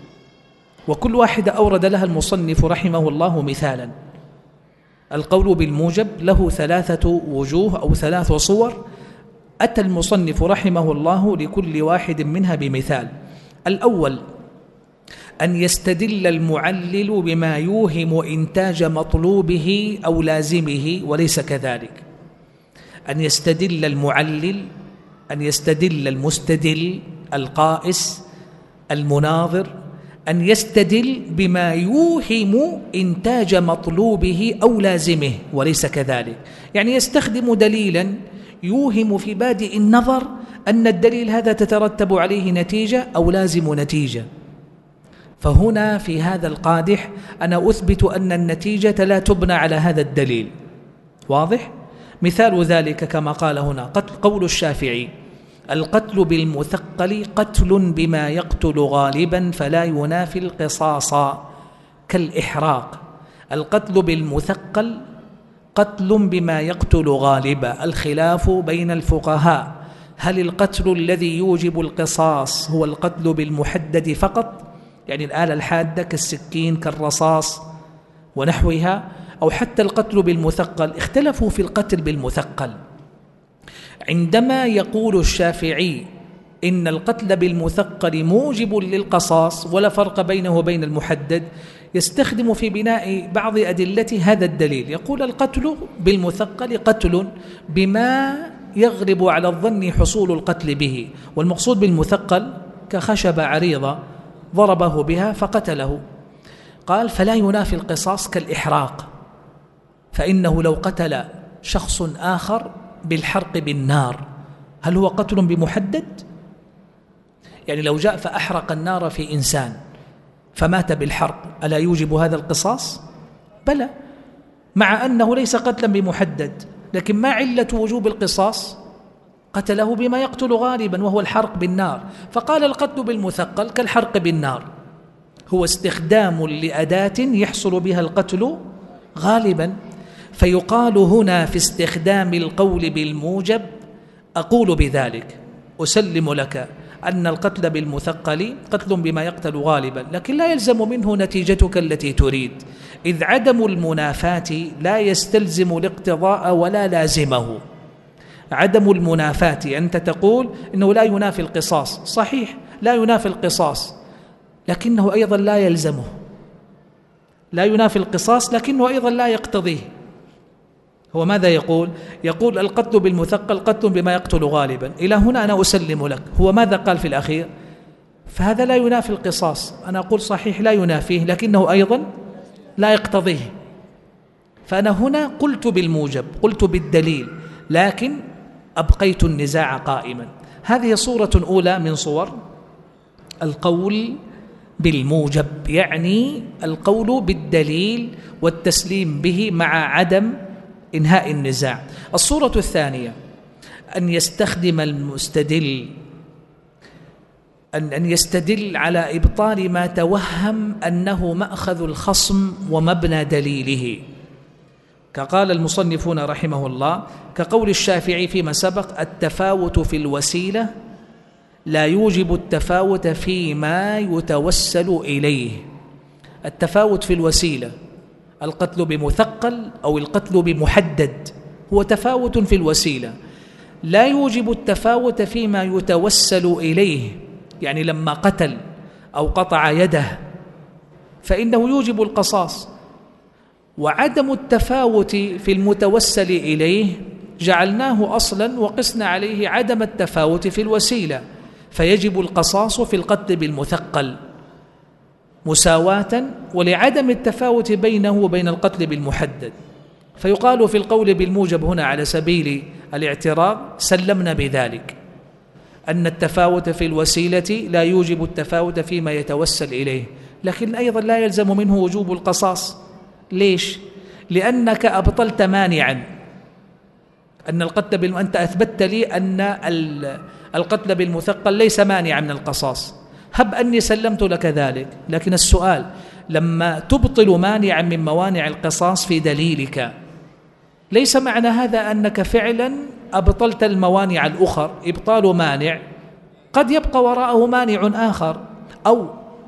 وكل واحدة أورد لها المصنف رحمه الله مثالا. القول بالموجب له ثلاثة وجوه أو ثلاث صور، أتى المصنف رحمه الله لكل واحد منها بمثال. الأول أن يستدل المعلل بما يوهم إنتاج مطلوبه أو لازمه وليس كذلك. أن يستدل المعلل، أن يستدل المستدل، القائس، المناظر، أن يستدل بما يوهم إنتاج مطلوبه أو لازمه وليس كذلك، يعني يستخدم دليلا يوهم في بادئ النظر أن الدليل هذا تترتب عليه نتيجة أو لازم نتيجة. فهنا في هذا القادح أنا أثبت أن النتيجة لا تبنى على هذا الدليل. واضح؟ مثال ذلك كما قال هنا قتل قول الشافعي: القتل بالمثقل قتل بما يقتل غالبا فلا ينافي القصاص كالإحراق. القتل بالمثقل قتل بما يقتل غالبا، الخلاف بين الفقهاء هل القتل الذي يوجب القصاص هو القتل بالمحدد فقط، يعني الآلة الحادة كالسكين كالرصاص ونحوها، أو حتى القتل بالمثقل. اختلفوا في القتل بالمثقل. عندما يقول الشافعي إن القتل بالمثقل موجب للقصاص ولا فرق بينه وبين المحدد، يستخدم في بناء بعض أدلة هذا الدليل، يقول القتل بالمثقل قتل بما يغلب على الظن حصول القتل به، والمقصود بالمثقل كخشبة عريضة ضربه بها فقتله. قال فلا ينافي القصاص كالإحراق، فإنه لو قتل شخص آخر بالحرق بالنار هل هو قتل بمحدد؟ يعني لو جاء فأحرق النار في إنسان فمات بالحرق ألا يوجب هذا القصاص؟ بلى، مع أنه ليس قتلا بمحدد، لكن ما علة وجوب القصاص؟ قتله بما يقتل غالبا وهو الحرق بالنار. فقال القتل بالمثقل كالحرق بالنار، هو استخدام لأداة يحصل بها القتل غالبا. فيقال هنا في استخدام القول بالموجب أقول بذلك، أسلم لك أن القتل بالمثقل قتل بما يقتل غالبا، لكن لا يلزم منه نتيجتك التي تريد، إذ عدم المنافاة لا يستلزم الاقتضاء ولا لازمه. عدم المنافاة. أنت تقول إنه لا ينافي القصاص، صحيح لا ينافي القصاص، لكنه أيضا لا يلزمه، لا ينافي القصاص لكنه أيضا لا يقتضيه. هو ماذا يقول؟ يقول القتل بالمثقل قتل بما يقتل غالبا، إلى هنا أنا أسلم لك. هو ماذا قال في الأخير؟ فهذا لا ينافي القصاص. أنا أقول صحيح لا ينافيه لكنه أيضا لا يقتضيه. فأنا هنا قلت بالموجب، قلت بالدليل، لكن أبقيت النزاع قائما. هذه صورة أولى من صور القول بالموجب، يعني القول بالدليل والتسليم به مع عدم إنهاء النزاع. الصورة الثانية أن يستخدم المستدل أن يستدل على إبطال ما توهم أنه مأخذ الخصم ومبنى دليله، كقال المصنفون رحمه الله، كقول الشافعي فيما سبق: التفاوت في الوسيلة لا يوجب التفاوت فيما يتوسل إليه. التفاوت في الوسيلة، القتل بمثقل أو القتل بمحدد، هو تفاوت في الوسيلة، لا يوجب التفاوت فيما يتوسل إليه. يعني لما قتل أو قطع يده فإنه يوجب القصاص، وعدم التفاوت في المتوسل إليه جعلناه أصلا وقسنا عليه عدم التفاوت في الوسيلة، فيجب القصاص في القتل بالمثقل مساواة ولعدم التفاوت بينه وبين القتل بالمحدد. فيقال في القول بالموجب هنا على سبيل الاعتراض سلمنا بذلك، أن التفاوت في الوسيلة لا يوجب التفاوت فيما يتوسل إليه، لكن أيضا لا يلزم منه وجوب القصاص. ليش؟ لأنك أبطلت مانعا، أن القتل بال... أنت أثبتت لي أن القتل بالمثقل ليس مانعا من القصاص، هب أني سلمت لك ذلك، لكن السؤال لما تبطل مانعا من موانع القصاص في دليلك، ليس معنى هذا أنك فعلا أبطلت الموانع الأخر. إبطال مانع قد يبقى وراءه مانع آخر، أو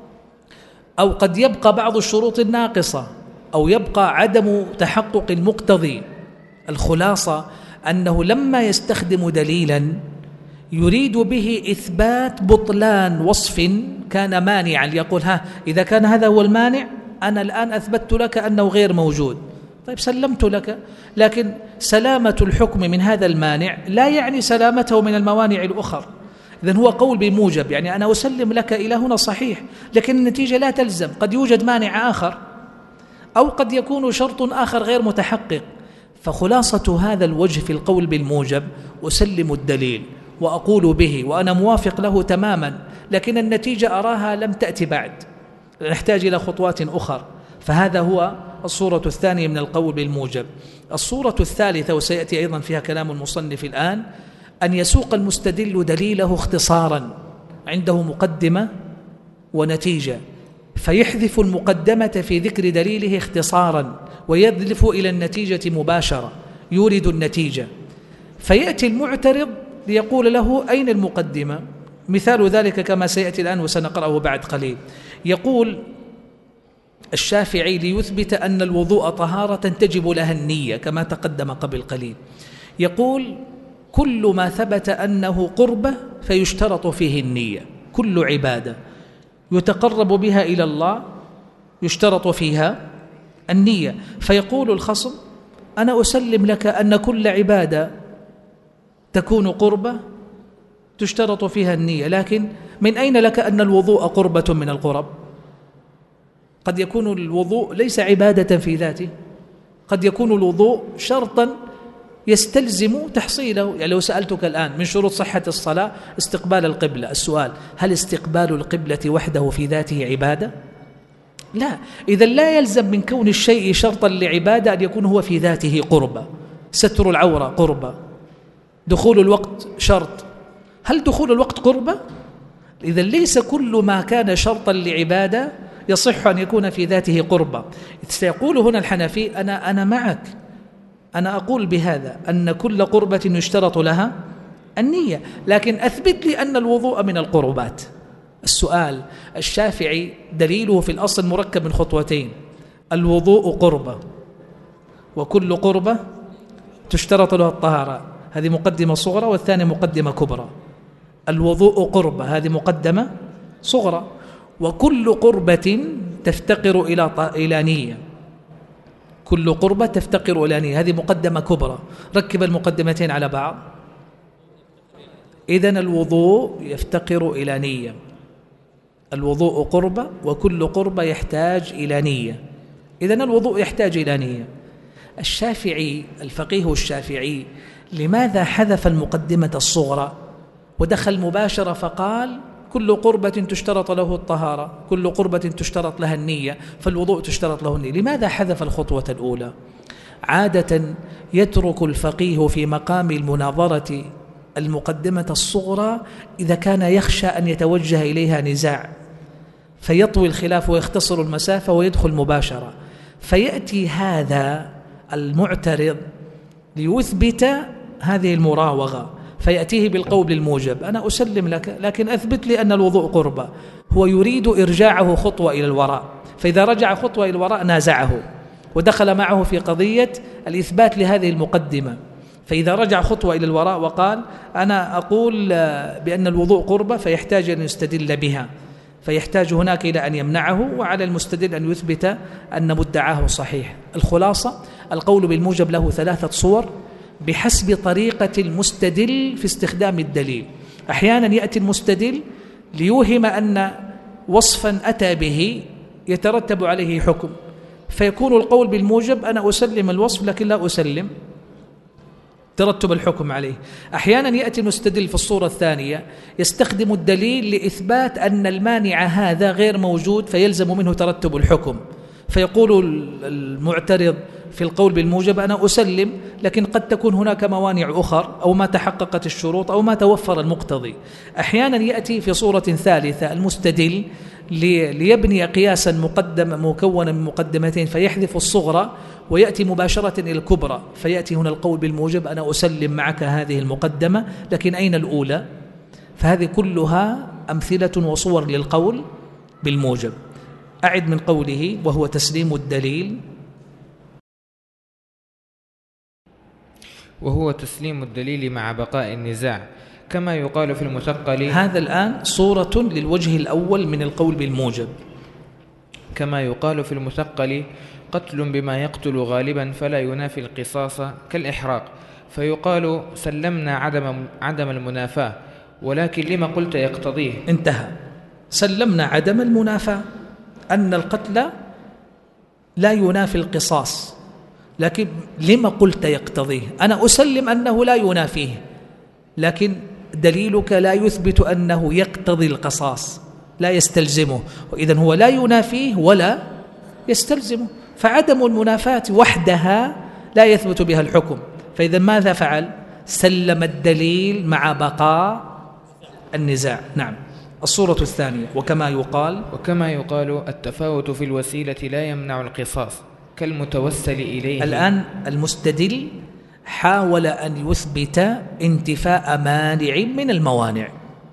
أو قد يبقى بعض الشروط الناقصة، أو يبقى عدم تحقق المقتضي. الخلاصة أنه لما يستخدم دليلا يريد به إثبات بطلان وصف كان مانعا، يقول ها إذا كان هذا هو المانع أنا الآن أثبتت لك أنه غير موجود، طيب سلمت لك، لكن سلامة الحكم من هذا المانع لا يعني سلامته من الموانع الأخر. إذن هو قول بموجب، يعني أنا أسلم لك إلى هنا صحيح، لكن النتيجة لا تلزم، قد يوجد مانع آخر أو قد يكون شرط آخر غير متحقق. فخلاصة هذا الوجه في القول بالموجب أسلم الدليل وأقول به وأنا موافق له تماما، لكن النتيجة أراها لم تأتي بعد، نحتاج إلى خطوات أخرى. فهذا هو الصورة الثانية من القول بالموجب. الصورة الثالثة وسيأتي أيضا فيها كلام المصنف الآن، أن يسوق المستدل دليله اختصارا، عنده مقدمة ونتيجة، فيحذف المقدمة في ذكر دليله اختصارا ويذلف إلى النتيجة مباشرة، يورد النتيجة، فيأتي المعترض ليقول له أين المقدمة؟ مثال ذلك كما سيأتي الآن وسنقرأه بعد قليل. يقول الشافعي ليثبت أن الوضوء طهارة تجب لها النية كما تقدم قبل قليل، يقول كل ما ثبت أنه قربة فيشترط فيه النية، كل عبادة يتقرب بها إلى الله يشترط فيها النية. فيقول الخصم أنا أسلم لك أن كل عبادة تكون قربة تشترط فيها النية، لكن من أين لك أن الوضوء قربة من القرب؟ قد يكون الوضوء ليس عبادة في ذاته، قد يكون الوضوء شرطا يستلزم تحصيله. يعني لو سألتك الآن من شروط صحة الصلاة استقبال القبلة، السؤال هل استقبال القبلة وحده في ذاته عبادة؟ لا، إذا لا يلزم من كون الشيء شرطا لعبادة أن يكون هو في ذاته قربة. ستر العورة قربة، دخول الوقت شرط، هل دخول الوقت قربة؟ إذا ليس كل ما كان شرطا لعبادة يصح أن يكون في ذاته قربة. سيقول هنا الحنفي أنا أنا معك، أنا أقول بهذا أن كل قربة يشترط لها النية، لكن أثبت لي أن الوضوء من القربات. السؤال الشافعي دليله في الأصل مركب من خطوتين، الوضوء قربة وكل قربة تشترط له الطهارة، هذه مقدمة صغرى، والثانية مقدمة كبرى. الوضوء قربة، هذه مقدمة صغرى. وكل قربة تفتقر إلى إلى نية، كل قربة تفتقر إلى نية، هذه مقدمة كبرى. ركب المقدمتين على بعض، إذن الوضوء يفتقر إلى نية. الوضوء قربة، وكل قربة يحتاج إلى نية، إذن الوضوء يحتاج إلى نية. الشافعي الفقيه الشافعي لماذا حذف المقدمة الصغرى ودخل مباشرة فقال كل قربة تشترط له الطهارة، كل قربة تشترط لها النية، فالوضوء تشترط له النية؟ لماذا حذف الخطوة الأولى؟ عادة يترك الفقيه في مقام المناظرة المقدمة الصغرى إذا كان يخشى أن يتوجه إليها نزاع، فيطوي الخلاف ويختصر المسافة ويدخل مباشرة. فيأتي هذا المعترض ليثبت هذه المراوغة، فيأتيه بالقول الموجب، أنا أسلم لك لكن أثبت لي أن الوضوء قربة. هو يريد إرجاعه خطوة إلى الوراء، فإذا رجع خطوة إلى الوراء نازعه ودخل معه في قضية الإثبات لهذه المقدمة. فإذا رجع خطوة إلى الوراء وقال أنا أقول بأن الوضوء قربة، فيحتاج أن يستدل بها، فيحتاج هناك إلى أن يمنعه، وعلى المستدل أن يثبت أن مدعاه صحيح. الخلاصة القول بالموجب له ثلاثة صور بحسب طريقة المستدل في استخدام الدليل. أحيانا يأتي المستدل ليوهم أن وصفا أتى به يترتب عليه حكم، فيكون القول بالموجب أنا أسلم الوصف لكن لا أسلم ترتب الحكم عليه. أحيانا يأتي المستدل في الصورة الثانية يستخدم الدليل لإثبات أن المانع هذا غير موجود فيلزم منه ترتب الحكم، فيقول المعترض في القول بالموجب أنا أسلم لكن قد تكون هناك موانع أخر أو ما تحققت الشروط أو ما توفر المقتضي. أحيانا يأتي في صورة ثالثة المستدل ليبني قياسا مقدم مكونا من مقدمتين فيحذف الصغرى ويأتي مباشرة إلى الكبرى، فيأتي هنا القول بالموجب أنا أسلم معك هذه المقدمة لكن أين الأولى؟ فهذه كلها أمثلة وصور للقول بالموجب. أعد من قوله وهو تسليم الدليل وهو تسليم الدليل مع بقاء النزاع كما يقال في المثقل. هذا الآن صورة للوجه الأول من القول بالموجب. كما يقال في المثقل قتل بما يقتل غالبا فلا ينافي القصاص كالإحراق، فيقال سلمنا عدم, عدم المنافاة ولكن لما قلت يقتضيه. انتهى. سلمنا عدم المنافاة، أن القتل لا ينافي القصاص، لكن لما قلت يقتضيه؟ أنا أسلم أنه لا ينافيه لكن دليلك لا يثبت أنه يقتضي القصاص، لا يستلزمه، وإذن هو لا ينافيه ولا يستلزمه، فعدم المنافاة وحدها لا يثبت بها الحكم. فإذا ماذا فعل؟ سلم الدليل مع بقاء النزاع. نعم. الصورة الثانية وكما يقال وكما يقال التفاوت في الوسيلة لا يمنع القصاص كالمتوسل إليه. الآن المستدل حاول أن يثبت انتفاء مانع من الموانع،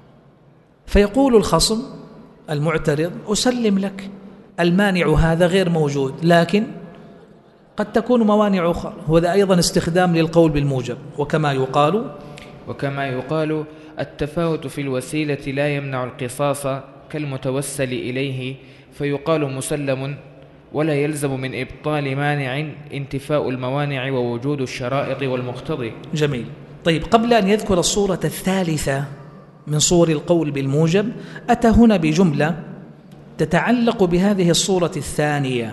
فيقول الخصم المعترض أسلم لك المانع هذا غير موجود لكن قد تكون موانع أخرى، وهذا أيضا استخدام للقول بالموجب. وكما يقال وكما يقال التفاوت في الوسيلة لا يمنع القصاص كالمتوسل إليه، فيقال مسلم ولا يلزم من إبطال مانع انتفاء الموانع ووجود الشرائط والمقتضي. جميل. طيب، قبل أن يذكر الصورة الثالثة من صور القول بالموجب أتى هنا بجملة تتعلق بهذه الصورة الثانية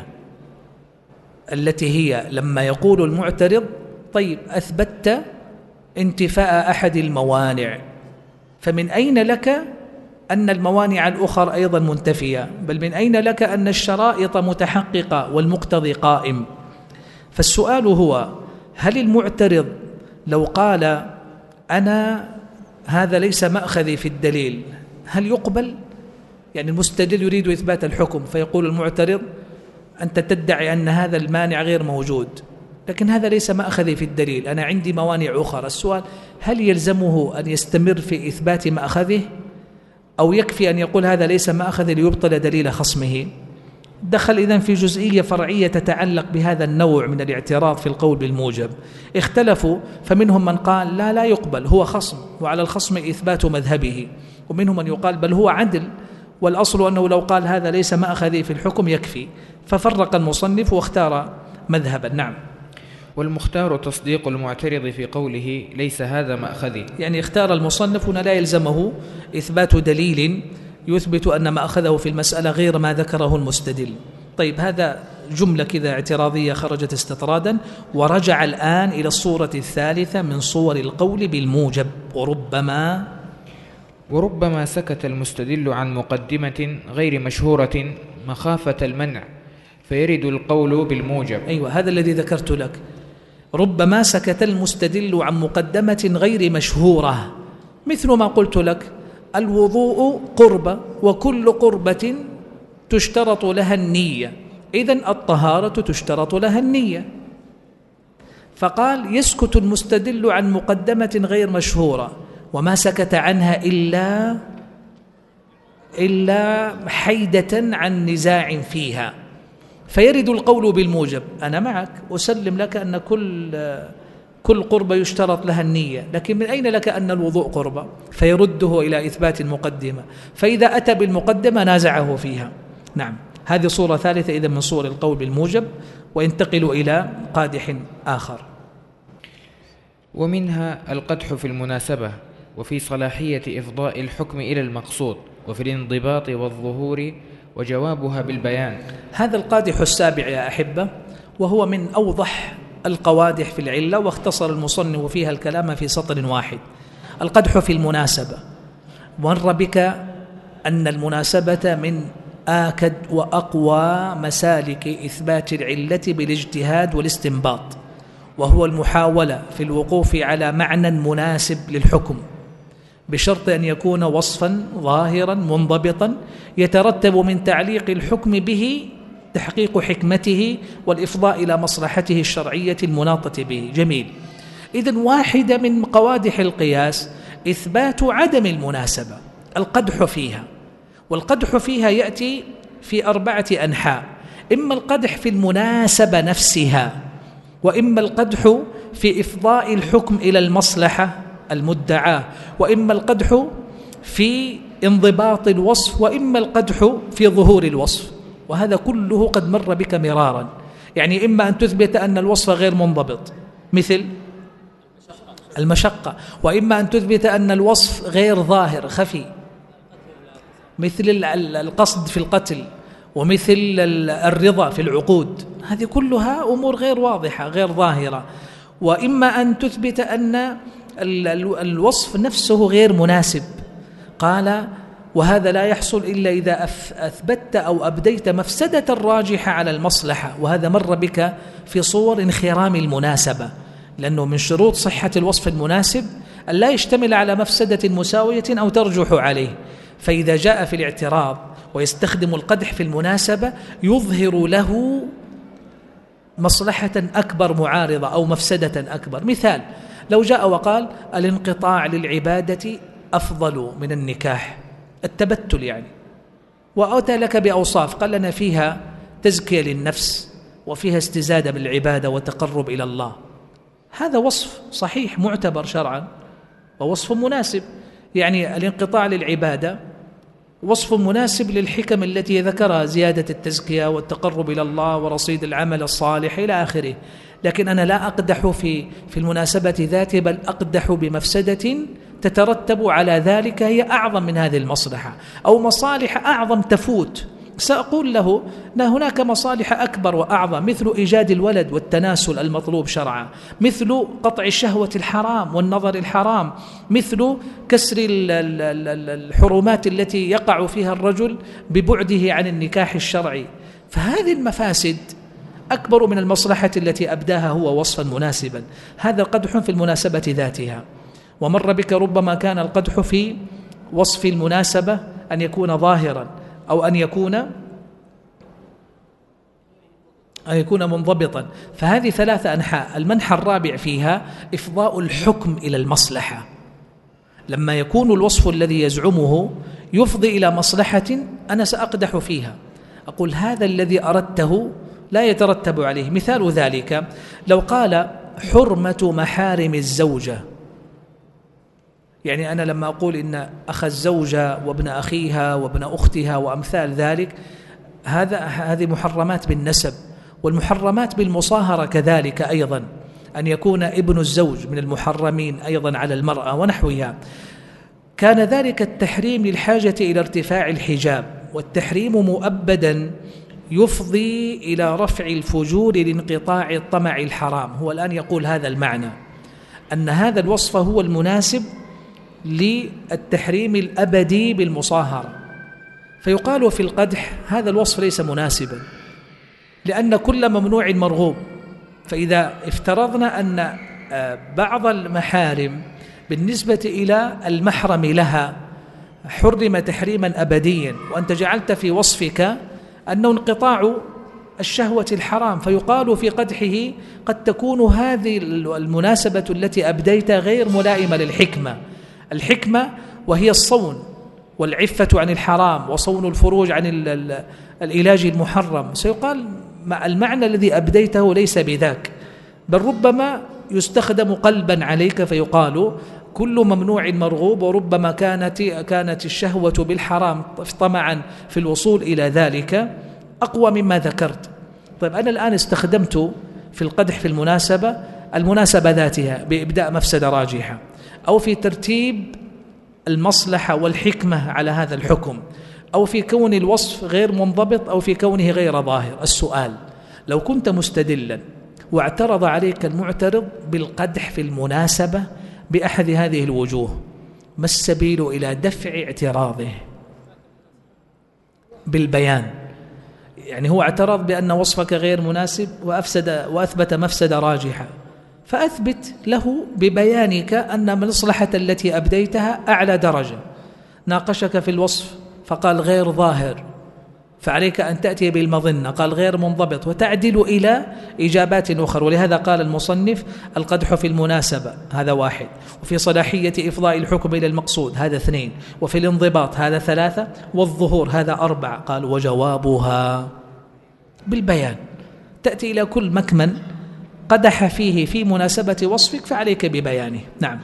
التي هي لما يقول المعترض طيب أثبتت انتفاء أحد الموانع، فمن أين لك أن الموانع الأخرى أيضا منتفية؟ بل من أين لك أن الشرائط متحققة والمقتضي قائم؟ فالسؤال هو هل المعترض لو قال أنا هذا ليس مأخذي في الدليل هل يقبل؟ يعني المستدل يريد إثبات الحكم فيقول المعترض أنت تدعي أن هذا المانع غير موجود لكن هذا ليس مأخذي في الدليل، أنا عندي موانع أخرى. السؤال هل يلزمه أن يستمر في إثبات مأخذه أو يكفي أن يقول هذا ليس مأخذ ليبطل دليل خصمه؟ دخل إذن في جزئية فرعية تتعلق بهذا النوع من الاعتراض في القول بالموجب. اختلفوا، فمنهم من قال لا لا يقبل، هو خصم وعلى الخصم إثبات مذهبه، ومنهم من يقال بل هو عدل، والأصل أنه لو قال هذا ليس مأخذي في الحكم يكفي. ففرق المصنف واختار مذهبا. نعم. والمختار تصديق المعترض في قوله ليس هذا مأخذي، يعني اختار المصنف هنا لا يلزمه إثبات دليل يثبت أن ما أخذه في المسألة غير ما ذكره المستدل. طيب، هذا جملة كذا اعتراضية خرجت استطرادا، ورجع الآن إلى الصورة الثالثة من صور القول بالموجب. وربما وربما سكت المستدل عن مقدمة غير مشهورة مخافة المنع فيرد القول بالموجب. أيوة، هذا الذي ذكرت لك. ربما سكت المستدل عن مقدمة غير مشهورة، مثل ما قلت لك الوضوء قربة، وكل قربة تشترط لها النية، إذن الطهارة تشترط لها النية. فقال يسكت المستدل عن مقدمة غير مشهورة، وما سكت عنها إلا إلا حيدة عن نزاع فيها، فيرد القول بالموجب. أنا معك، أسلم لك أن كل كل قربة يشترط لها النية، لكن من أين لك أن الوضوء قربة؟ فيرده إلى إثبات المقدمة، فإذا أتى بالمقدمة نازعه فيها. نعم، هذه صورة ثالثة إذن من صور القول بالموجب. وينتقل إلى قادح آخر. ومنها القدح في المناسبة، وفي صلاحية إفضاء الحكم إلى المقصود، وفي الانضباط والظهور، وجوابها بالبيان. هذا القادح السابع يا أحبة، وهو من أوضح القوادح في العلة، واختصر المصنف فيها الكلام في سطر واحد. القدح في المناسبة، مر بك أن المناسبة من آكد وأقوى مسالك إثبات العلة بالاجتهاد والاستنباط، وهو المحاولة في الوقوف على معنى مناسب للحكم، بشرط أن يكون وصفا ظاهرا منضبطا يترتب من تعليق الحكم به تحقيق حكمته والإفضاء إلى مصلحته الشرعية المناطة به. جميل. إذن واحدة من قوادح القياس إثبات عدم المناسبة، القدح فيها. والقدح فيها يأتي في أربعة أنحاء: إما القدح في المناسبة نفسها، وإما القدح في إفضاء الحكم إلى المصلحة المدعاة، وإما القدح في انضباط الوصف، وإما القدح في ظهور الوصف. وهذا كله قد مر بك مرارا. يعني إما أن تثبت أن الوصف غير منضبط مثل المشقة، وإما أن تثبت أن الوصف غير ظاهر خفي مثل القصد في القتل، ومثل الرضا في العقود. هذه كلها أمور غير واضحة غير ظاهرة. وإما أن تثبت أن الوصف نفسه غير مناسب. قال وهذا لا يحصل إلا إذا أثبتت أو أبديت مفسدة راجحة على المصلحة، وهذا مر بك في صور انخرام المناسبة، لأنه من شروط صحة الوصف المناسب أن لا يشتمل على مفسدة مساوية أو ترجح عليه. فإذا جاء في الاعتراض ويستخدم القدح في المناسبة يظهر له مصلحة أكبر معارضة أو مفسدة أكبر. مثال: لو جاء وقال الانقطاع للعبادة أفضل من النكاح، التبتل يعني، وأتى لك بأوصاف قال لنا فيها تزكية للنفس وفيها استزادة بالعبادة وتقرب إلى الله، هذا وصف صحيح معتبر شرعا ووصف مناسب. يعني الانقطاع للعبادة وصف مناسب للحكم التي ذكرها، زيادة التزكية والتقرب إلى الله ورصيد العمل الصالح إلى آخره. لكن أنا لا أقدح في في المناسبة ذاته، بل أقدح بمفسدة تترتب على ذلك هي أعظم من هذه المصلحة، أو مصالح أعظم تفوت. سأقول له أن هناك مصالح أكبر وأعظم، مثل إيجاد الولد والتناسل المطلوب شرعا، مثل قطع الشهوة الحرام والنظر الحرام، مثل كسر الحرمات التي يقع فيها الرجل ببعده عن النكاح الشرعي. فهذه المفاسد أكبر من المصلحة التي أبداها هو وصفا مناسبا. هذا قدح في المناسبة ذاتها. ومر بك ربما كان القدح في وصف المناسبة أن يكون ظاهرا، أو أن يكون أن يكون منضبطا. فهذه ثلاثة أنحاء. المنحى الرابع فيها إفضاء الحكم إلى المصلحة، لما يكون الوصف الذي يزعمه يفضي إلى مصلحة أنا سأقدح فيها. أقول هذا الذي أردته لا يترتب عليه. مثال ذلك لو قال حرمة محارم الزوجة، يعني أنا لما أقول إن أخ الزوجة وابن أخيها وابن أختها وأمثال ذلك، هذا هذه محرمات بالنسب، والمحرمات بالمصاهرة كذلك أيضا، أن يكون ابن الزوج من المحرمين أيضا على المرأة ونحوها. كان ذلك التحريم للحاجة إلى ارتفاع الحجاب، والتحريم مؤبدا يفضي إلى رفع الفجور لانقطاع الطمع الحرام. هو الآن يقول هذا المعنى، أن هذا الوصف هو المناسب للتحريم الأبدي بالمصاهرة، فيقال في القدح هذا الوصف ليس مناسبا، لأن كل ممنوع مرغوب. فإذا افترضنا أن بعض المحارم بالنسبة إلى المحرم لها حرم تحريما أبديا، وأنت جعلت في وصفك أنه انقطاع الشهوة الحرام، فيقال في قدحه قد تكون هذه المناسبة التي أبديت غير ملائمة للحكمة. الحكمة وهي الصون والعفة عن الحرام وصون الفروج عن العلاج المحرم، سيقال المعنى الذي أبديته ليس بذاك، بل ربما يستخدم قلبا عليك فيقال كل ممنوع مرغوب، وربما كانت كانت الشهوة بالحرام طمعا في الوصول إلى ذلك أقوى مما ذكرت. طيب أنا الآن استخدمت في القدح في المناسبة المناسبة ذاتها بإبداء مفسدة راجحة، أو في ترتيب المصلحة والحكمة على هذا الحكم، أو في كون الوصف غير منضبط، أو في كونه غير ظاهر. السؤال: لو كنت مستدلا واعترض عليك المعترض بالقدح في المناسبة بأحد هذه الوجوه، ما السبيل إلى دفع اعتراضه؟ بالبيان. يعني هو اعترض بأن وصفك غير مناسب وأفسد وأثبت مفسدة راجحة، فأثبت له ببيانك أن المصلحة التي أبديتها أعلى درجة. ناقشك في الوصف فقال غير ظاهر، فعليك أن تأتي بالمظنة، قال غير منضبط، وتعدل إلى إجابات أخرى. ولهذا قال المصنف القدح في المناسبة هذا واحد، وفي صلاحية إفضاء الحكم إلى المقصود هذا اثنين، وفي الانضباط هذا ثلاثة، والظهور هذا أربعة. قال وجوابها بالبيان، تأتي إلى كل مكمن قدح فيه في مناسبة وصفك فعليك ببيانه. نعم.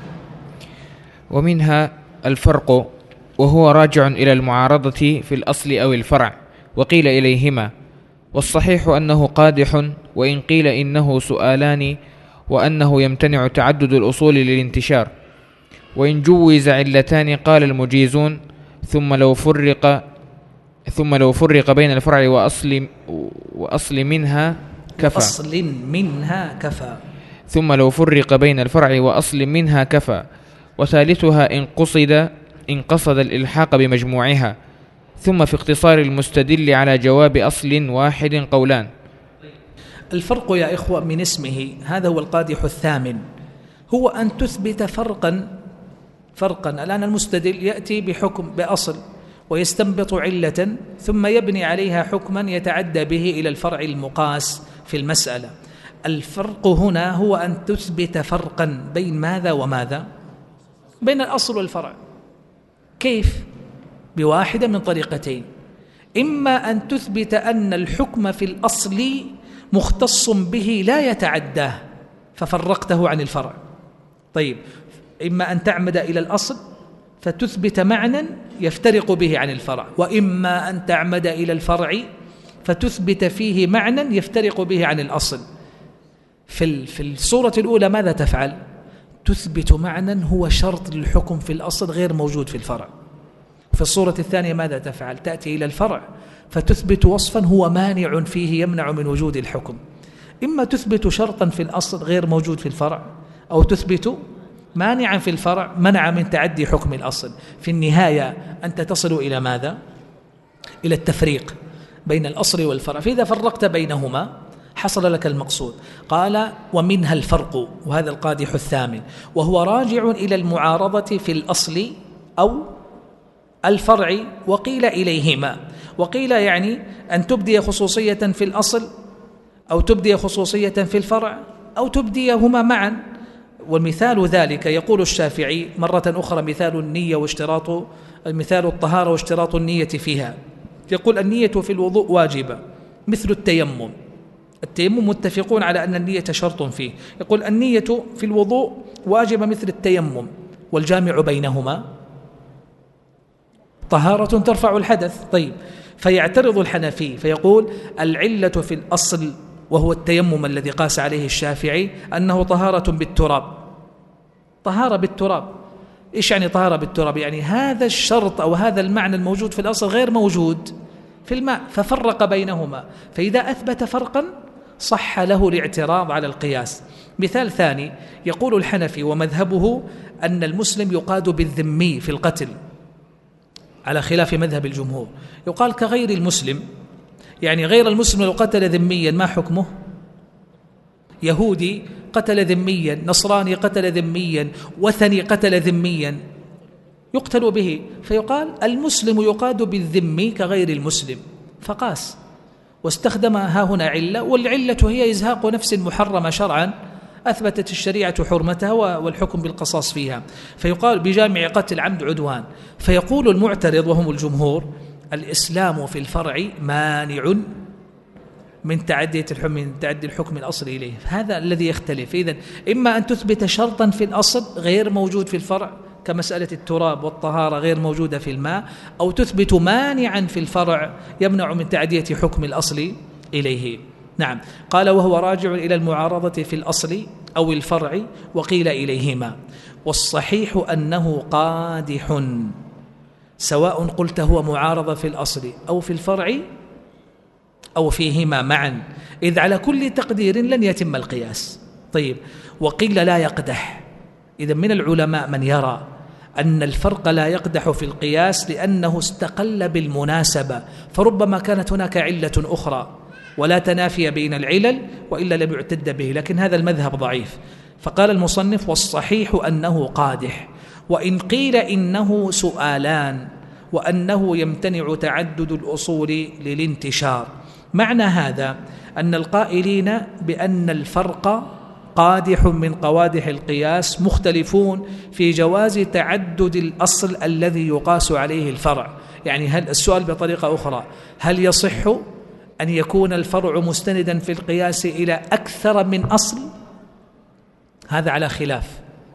ومنها الفرق، وهو راجع إلى المعارضة في الأصل أو الفرع، وقيل إليهما، والصحيح أنه قادح، وإن قيل إنه سؤالان، وأنه يمتنع تعدد الأصول للانتشار. وإن جوز علتان قال المجيزون ثم لو فرق ثم لو فرق بين الفرع وأصل وأصل منها كفى أصل منها كفى ثم لو فرق بين الفرع وأصل منها كفى. وثالثها إن قصد إن قصد الإلحاق بمجموعها. ثم في اختصار المستدل على جواب أصل واحد قولان. الفرق يا إخوة من اسمه، هذا هو القادح الثامن، هو أن تثبت فرقا فرقا الآن المستدل يأتي بحكم بأصل ويستنبط علة، ثم يبني عليها حكما يتعدى به إلى الفرع المقاس في المسألة. الفرق هنا هو أن تثبت فرقا بين ماذا وماذا؟ بين الأصل والفرع. كيف؟ بواحدة من طريقتين: إما أن تثبت أن الحكم في الأصل مختص به لا يتعداه ففرقته عن الفرع. طيب، إما أن تعمد إلى الأصل فتثبت معنى يفترق به عن الفرع، وإما أن تعمد إلى الفرع فتثبت فيه معنى يفترق به عن الأصل. في في الصورة الأولى ماذا تفعل؟ تثبت معنى هو شرط للحكم في الأصل غير موجود في الفرع. في الصورة الثانية ماذا تفعل؟ تأتي إلى الفرع فتثبت وصفا هو مانع فيه يمنع من وجود الحكم. إما تثبت شرطا في الأصل غير موجود في الفرع، أو تثبت مانعا في الفرع منع من تعدي حكم الأصل. في النهاية أنت تصل إلى ماذا؟ إلى التفريق بين الأصل والفرع. فإذا فرقت بينهما حصل لك المقصود. قال ومنها الفرق، وهذا القادح الثامن، وهو راجع إلى المعارضة في الأصل أو الفرع، وقيل إليهما. وقيل يعني أن تبدي خصوصية في الأصل، أو تبدي خصوصية في الفرع، أو تبديهما معا. والمثال ذلك يقول الشافعي مرة أخرى مثال النية واشتراط مثال الطهارة واشتراط النية فيها. يقول النية في الوضوء واجبة مثل التيمم. التيمم متفقون على أن النية شرط فيه. يقول النية في الوضوء واجبة مثل التيمم، والجامع بينهما طهارة ترفع الحدث. طيب، فيعترض الحنفي فيقول العلة في الأصل وهو التيمم الذي قاس عليه الشافعي أنه طهارة بالتراب. طهارة بالتراب، إيش يعني طهارة بالتراب؟ يعني هذا الشرط أو هذا المعنى الموجود في الأصل غير موجود في الماء، ففرق بينهما، فإذا أثبت فرقا صح له الاعتراض على القياس. مثال ثاني، يقول الحنفي ومذهبه أن المسلم يقاد بالذمي في القتل على خلاف مذهب الجمهور. يقال كغير المسلم، يعني غير المسلم لو قتل ذميا ما حكمه؟ يهودي قتل ذميا، نصراني قتل ذميا، وثني قتل ذميا، يقتل به. فيقال المسلم يقاد بالذمي كغير المسلم، فقاس واستخدم ها هنا علة، والعلة هي إزهاق نفس محرمة شرعا أثبتت الشريعة حرمتها والحكم بالقصاص فيها، فيقال بجامع قتل عمد عدوان. فيقول المعترض وهم الجمهور الإسلام في الفرع مانع من تعدية الحكم من تعدي الحكم الأصلي إليه. هذا الذي يختلف. إذن إما أن تثبت شرطا في الأصل غير موجود في الفرع كمسألة التراب والطهارة غير موجودة في الماء، أو تثبت مانعا في الفرع يمنع من تعدية حكم الأصل إليه. نعم. قال وهو راجع إلى المعارضة في الأصل أو الفرع، وقيل إليهما، والصحيح أنه قادح سواء قلت هو معارضة في الأصل أو في الفرع أو فيهما معا، إذ على كل تقدير لن يتم القياس. طيب، وقيل لا يقدح. إذن من العلماء من يرى أن الفرق لا يقدح في القياس لأنه استقل بالمناسبة، فربما كانت هناك علة أخرى ولا تنافي بين العلل وإلا لم يعتد به، لكن هذا المذهب ضعيف. فقال المصنف والصحيح أنه قادح، وإن قيل إنه سؤالان وأنه يمتنع تعدد الأصول للانتشار. معنى هذا أن القائلين بأن الفرق قادح من قوادح القياس مختلفون في جواز تعدد الأصل الذي يقاس عليه الفرع. يعني هل السؤال بطريقة أخرى، هل يصح أن يكون الفرع مستندا في القياس إلى أكثر من أصل؟ هذا على خلاف.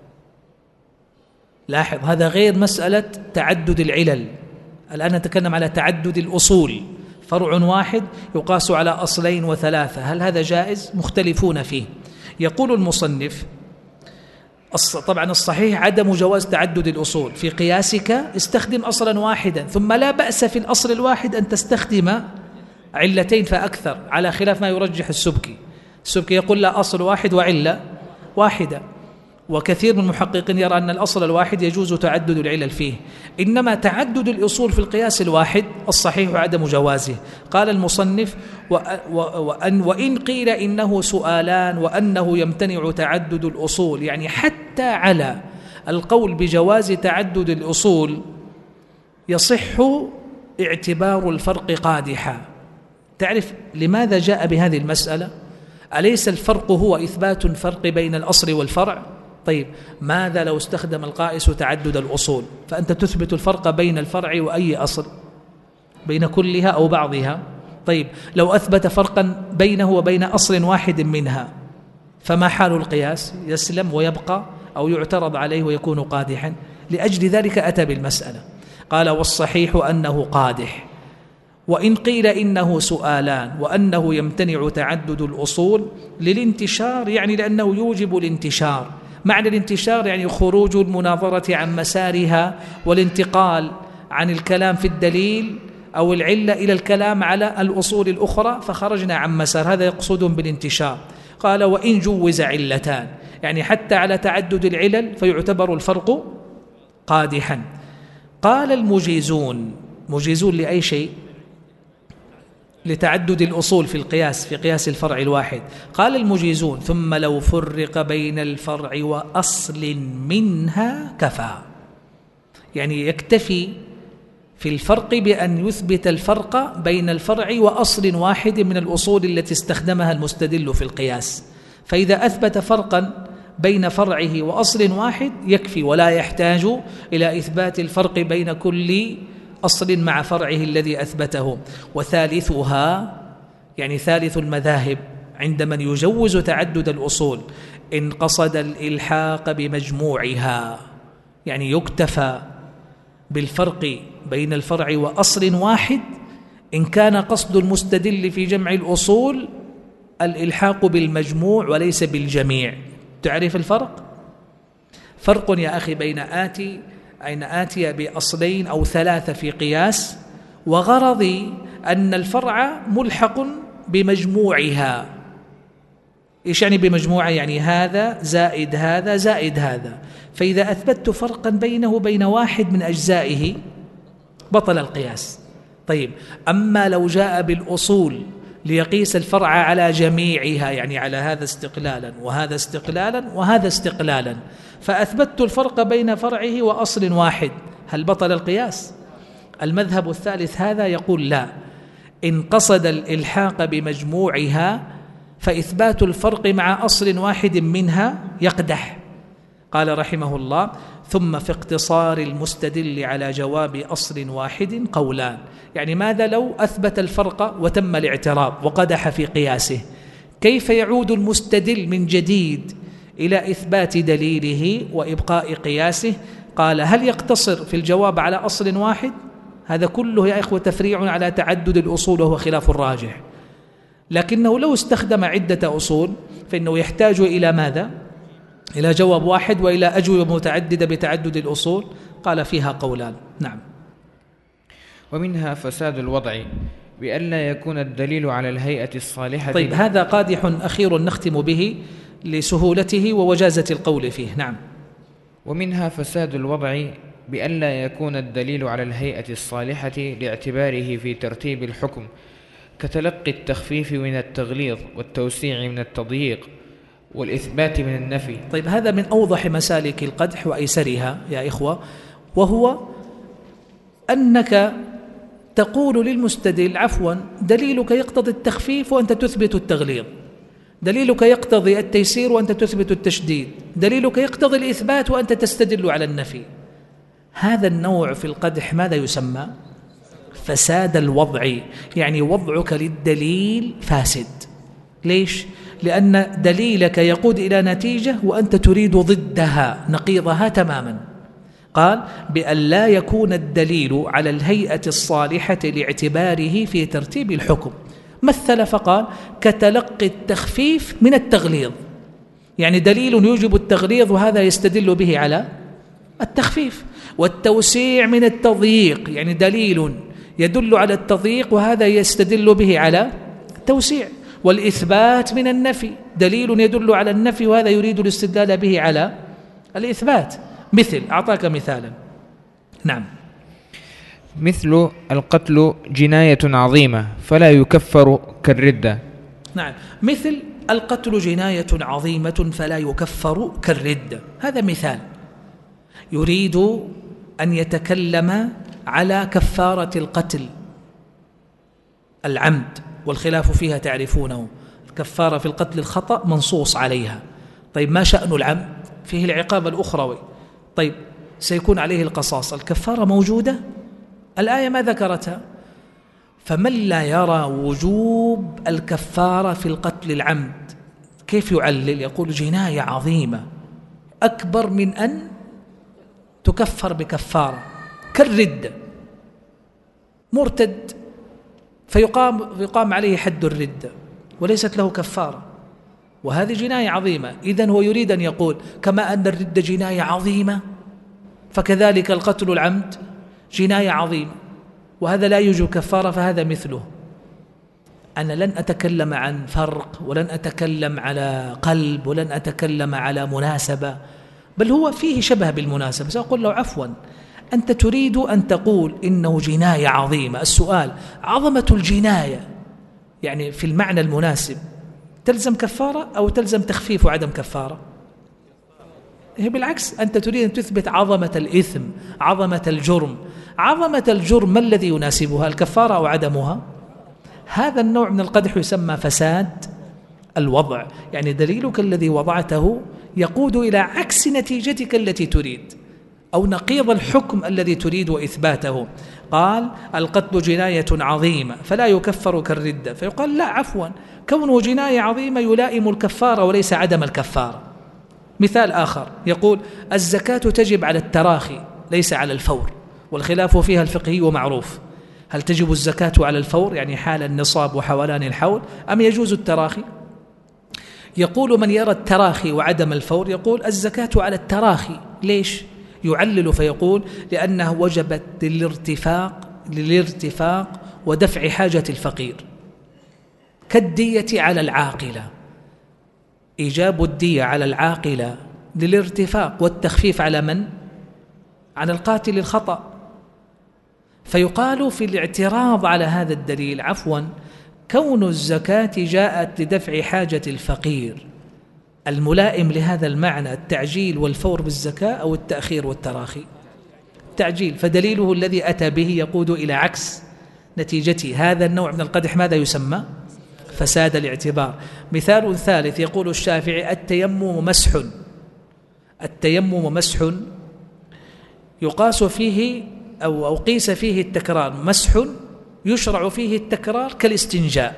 لاحظ، هذا غير مسألة تعدد العلل. الآن نتكلم على تعدد الأصول، فرع واحد يقاس على أصلين وثلاثة، هل هذا جائز؟ مختلفون فيه. يقول المصنف طبعا الصحيح عدم جواز تعدد الأصول. في قياسك استخدم أصلا واحدا، ثم لا بأس في الأصل الواحد أن تستخدم علتين فأكثر، على خلاف ما يرجح السبكي. السبكي يقول لا، أصل واحد وعلة واحدة، وكثير من المحققين يرى أن الأصل الواحد يجوز تعدد العلل فيه. إنما تعدد الأصول في القياس الواحد الصحيح عدم جوازه. قال المصنف وأن وإن قيل إنه سؤالان وأنه يمتنع تعدد الأصول، يعني حتى على القول بجواز تعدد الأصول يصح اعتبار الفرق قادحا. تعرف لماذا جاء بهذه المسألة؟ أليس الفرق هو إثبات فرق بين الأصل والفرع؟ طيب، ماذا لو استخدم القائس تعدد الأصول؟ فأنت تثبت الفرق بين الفرع وأي أصل، بين كلها أو بعضها. طيب، لو أثبت فرقا بينه وبين أصل واحد منها فما حال القياس؟ يسلم ويبقى أو يعترض عليه ويكون قادحا؟ لأجل ذلك أتى بالمسألة. قال والصحيح أنه قادح، وإن قيل إنه سؤالان وأنه يمتنع تعدد الأصول للانتشار، يعني لأنه يوجب الانتشار. معنى الانتشار يعني خروج المناظرة عن مسارها والانتقال عن الكلام في الدليل أو العلة إلى الكلام على الأصول الأخرى، فخرجنا عن مسار، هذا يقصدون بالانتشار. قال وإن جوز علتان، يعني حتى على تعدد العلل فيعتبر الفرق قادحا. قال المجيزون، مجيزون لأي شيء؟ لتعدد الأصول في القياس، في قياس الفرع الواحد. قال المجيزون ثم لو فرق بين الفرع وأصل منها كفى، يعني يكتفي في الفرق بأن يثبت الفرق بين الفرع وأصل واحد من الأصول التي استخدمها المستدل في القياس. فإذا أثبت فرقا بين فرعه وأصل واحد يكفي، ولا يحتاج إلى إثبات الفرق بين كل أصل مع فرعه الذي أثبته. وثالثها يعني ثالث المذاهب عند من يجوز تعدد الأصول إن قصد الإلحاق بمجموعها، يعني يكتفى بالفرق بين الفرع وأصل واحد إن كان قصد المستدل في جمع الأصول الإلحاق بالمجموع وليس بالجميع. تعرف الفرق؟ فرق يا أخي بين آتي أين آتي بأصلين أو ثلاثة في قياس وغرضي أن الفرع ملحق بمجموعها. إيش يعني بمجموعة؟ يعني هذا زائد هذا زائد هذا. فإذا أثبتت فرقا بينه وبين واحد من أجزائه بطل القياس. طيب، أما لو جاء بالأصول ليقيس الفرع على جميعها، يعني على هذا استقلالا وهذا استقلالا وهذا استقلالا، فأثبتت الفرق بين فرعه وأصل واحد، هل بطل القياس؟ المذهب الثالث هذا يقول لا، إن قصد الإلحاق بمجموعها فإثبات الفرق مع أصل واحد منها يقدح. قال رحمه الله: ثم في اقتصار المستدل على جواب أصل واحد قولان. يعني ماذا لو أثبت الفرق وتم الاعتراض وقدح في قياسه؟ كيف يعود المستدل من جديد إلى إثبات دليله وإبقاء قياسه؟ قال: هل يقتصر في الجواب على أصل واحد؟ هذا كله يا إخوة تفريع على تعدد الأصول وهو خلاف الراجح. لكنه لو استخدم عدة أصول فإنه يحتاج إلى ماذا؟ إلى جواب واحد وإلى أجوبة متعددة بتعدد الأصول. قال: فيها قولان. نعم. ومنها فساد الوضع بألا يكون الدليل على الهيئة الصالحة. طيب، هذا قادح أخير نختم به لسهولته ووجازة القول فيه. نعم. ومنها فساد الوضع بألا يكون الدليل على الهيئة الصالحة لاعتباره في ترتيب الحكم، كتلقي التخفيف من التغليظ والتوسيع من التضييق والإثبات من النفي. طيب، هذا من أوضح مسالك القدح وأيسرها يا إخوة، وهو أنك تقول للمستدل: عفوا، دليلك يقتضي التخفيف وأنت تثبت التغليظ، دليلك يقتضي التيسير وأنت تثبت التشديد، دليلك يقتضي الإثبات وأنت تستدل على النفي. هذا النوع في القدح ماذا يسمى؟ فساد الوضع، يعني وضعك للدليل فاسد. ليش؟ لأن دليلك يقود إلى نتيجة وأنت تريد ضدها نقيضها تماما. قال: بأن لا يكون الدليل على الهيئة الصالحة لاعتباره في ترتيب الحكم. مثل فقال: كتلقي التخفيف من التغليظ، يعني دليل يوجب التغليظ وهذا يستدل به على التخفيف. والتوسيع من التضييق، يعني دليل يدل على التضييق وهذا يستدل به على التوسيع. والإثبات من النفي، دليل يدل على النفي وهذا يريد الاستدلال به على الإثبات. مثل، أعطاك مثالا. نعم. مثل القتل جناية عظيمة فلا يكفر كالردة. نعم، مثل القتل جناية عظيمة فلا يكفر كالردة، هذا مثال. يريد أن يتكلم على كفارة القتل العمد، والخلاف فيها تعرفونه. الكفارة في القتل الخطأ منصوص عليها. طيب، ما شأن العمد؟ فيه العقاب الأخروي. طيب، سيكون عليه القصاص، الكفارة موجودة؟ الآية ما ذكرتها. فمن لا يرى وجوب الكفارة في القتل العمد كيف يعلل؟ يقول جناية عظيمة أكبر من أن تكفر بكفارة، كالردة، مرتد فيقام, فيقام عليه حد الردة وليست له كفارة، وهذه جناية عظيمة. إذن هو يريد أن يقول كما أن الردة جناية عظيمة فكذلك القتل العمد جناية عظيمة وهذا لا يوجب كفارة، فهذا مثله. أنا لن أتكلم عن فرق ولن أتكلم على قلب ولن أتكلم على مناسبة، بل هو فيه شبه بالمناسبة. سأقول له عفوا، أنت تريد أن تقول إنه جناية عظيمة. السؤال: عظمة الجناية يعني في المعنى المناسب تلزم كفارة أو تلزم تخفيف وعدم كفارة؟ هي بالعكس، أنت تريد أن تثبت عظمة الإثم، عظمة الجرم. عظمة الجرم ما الذي يناسبها، الكفارة أو عدمها؟ هذا النوع من القدح يسمى فساد الوضع، يعني دليلك الذي وضعته يقود إلى عكس نتيجتك التي تريد أو نقيض الحكم الذي تريد إثباته. قال القتل جناية عظيمة فلا يكفر كالردة، فيقال لا عفوا، كونه جناية عظيمة يلائم الكفارة وليس عدم الكفارة. مثال آخر يقول الزكاة تجب على التراخي ليس على الفور، والخلاف فيها الفقهي ومعروف، هل تجب الزكاة على الفور يعني حال النصاب وحولان الحول أم يجوز التراخي؟ يقول من يرى التراخي وعدم الفور يقول الزكاة على التراخي. ليش؟ يعلل فيقول لأنه وجبت للارتفاق للارتفاق ودفع حاجة الفقير، كالدية على العاقلة، إيجاب الدية على العاقلة للارتفاق والتخفيف على من؟ عن القاتل الخطأ. فيقال في الاعتراض على هذا الدليل عفوا كون الزكاة جاءت لدفع حاجة الفقير، الملائم لهذا المعنى التعجيل والفور بالزكاة أو التأخير والتراخي؟ التعجيل، فدليله الذي أتى به يقود إلى عكس نتيجته. هذا النوع من القدح ماذا يسمى؟ فساد الاعتبار. مثال ثالث يقول الشافعي التيمم مسح، التيمم مسح يقاس فيه أو, أو قيس فيه التكرار، مسح يشرع فيه التكرار كالاستنجاء.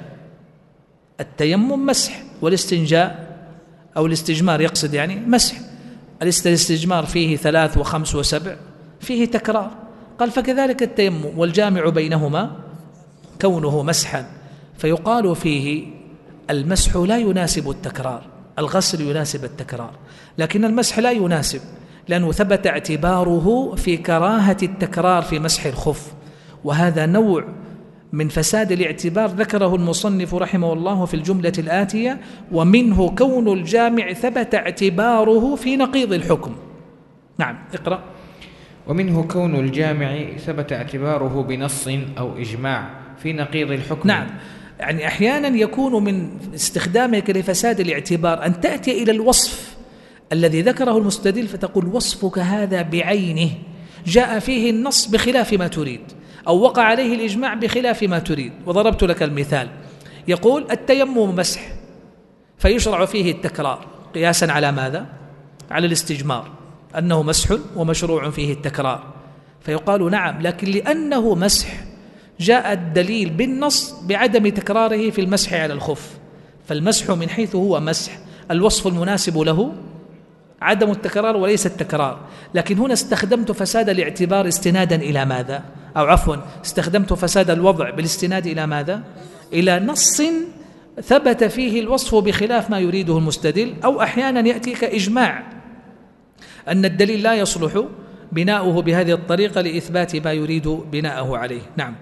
التيمم مسح والاستنجاء أو الاستجمار يقصد يعني مسح، الاستجمار فيه ثلاث وخمس وسبع فيه تكرار، قال فكذلك التيمم، والجامع بينهما كونه مسحا، فيقال فيه المسح لا يناسب التكرار، الغسل يناسب التكرار، لكن المسح لا يناسب لأنه ثبت اعتباره في كراهة التكرار في مسح الخف، وهذا نوع من فساد الاعتبار ذكره المصنف رحمه الله في الجملة الآتية: ومنه كون الجامع ثبت اعتباره في نقيض الحكم. نعم اقرأ. ومنه كون الجامع ثبت اعتباره بنص أو إجماع في نقيض الحكم. نعم، يعني أحيانا يكون من استخدامك لفساد الاعتبار أن تأتي إلى الوصف الذي ذكره المستدل فتقول وصفك هذا بعينه جاء فيه النص بخلاف ما تريد، أو وقع عليه الإجماع بخلاف ما تريد. وضربت لك المثال، يقول التيمم مسح فيشرع فيه التكرار قياسا على ماذا؟ على الاستجمار، أنه مسح ومشروع فيه التكرار، فيقال نعم، لكن لأنه مسح جاء الدليل بالنص بعدم تكراره في المسح على الخف، فالمسح من حيث هو مسح الوصف المناسب له عدم التكرار وليس التكرار، لكن هنا استخدمت فساد الاعتبار استنادا إلى ماذا؟ أو عفوا استخدمت فساد الوضع بالاستناد إلى ماذا؟ إلى نص ثبت فيه الوصف بخلاف ما يريده المستدل، أو أحيانا يأتيك إجماع أن الدليل لا يصلح بناؤه بهذه الطريقة لإثبات ما يريد بناءه عليه. نعم.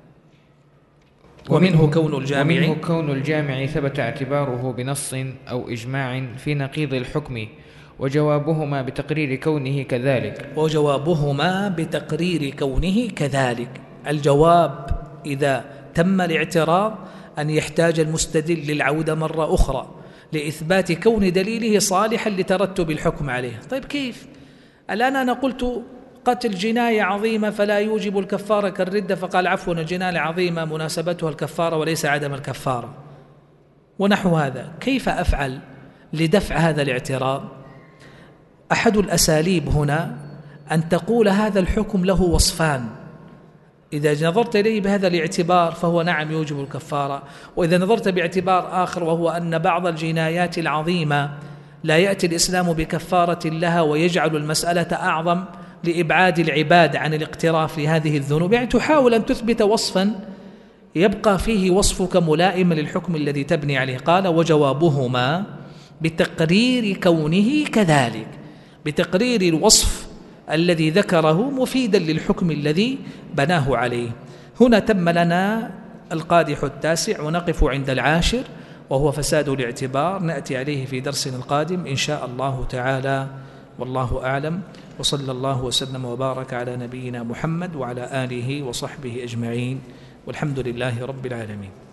ومنه كون الجامع ومنه كون الجامع ثبت اعتباره بنص أو إجماع في نقيض الحكم، وجوابهما بتقرير كونه كذلك. وجوابهما بتقرير كونه كذلك. الجواب إذا تم الاعتراض أن يحتاج المستدل للعودة مرة أخرى لإثبات كون دليله صالحا لترتب الحكم عليه. طيب كيف؟ الآن أنا قلت قتل جناية عظيمة فلا يوجب الكفارة كالردة، فقال عفوا الجناية عظيمة مناسبتها الكفارة وليس عدم الكفارة، ونحو هذا. كيف أفعل لدفع هذا الاعتراض؟ أحد الأساليب هنا أن تقول هذا الحكم له وصفان، إذا نظرت إليه بهذا الاعتبار فهو نعم يوجب الكفارة، وإذا نظرت باعتبار آخر وهو أن بعض الجنايات العظيمة لا يأتي الإسلام بكفارة لها ويجعل المسألة أعظم لإبعاد العباد عن الاقتراف لهذه الذنوب، يعني تحاول أن تثبت وصفا يبقى فيه وصفك ملائما للحكم الذي تبني عليه. قال وجوابهما بتقرير كونه كذلك، بتقرير الوصف الذي ذكره مفيدا للحكم الذي بناه عليه. هنا تم لنا القادح التاسع، ونقف عند العاشر وهو فساد الاعتبار، نأتي عليه في درسنا القادم إن شاء الله تعالى، والله أعلم، وصلى الله وسلم وبارك على نبينا محمد وعلى آله وصحبه أجمعين، والحمد لله رب العالمين.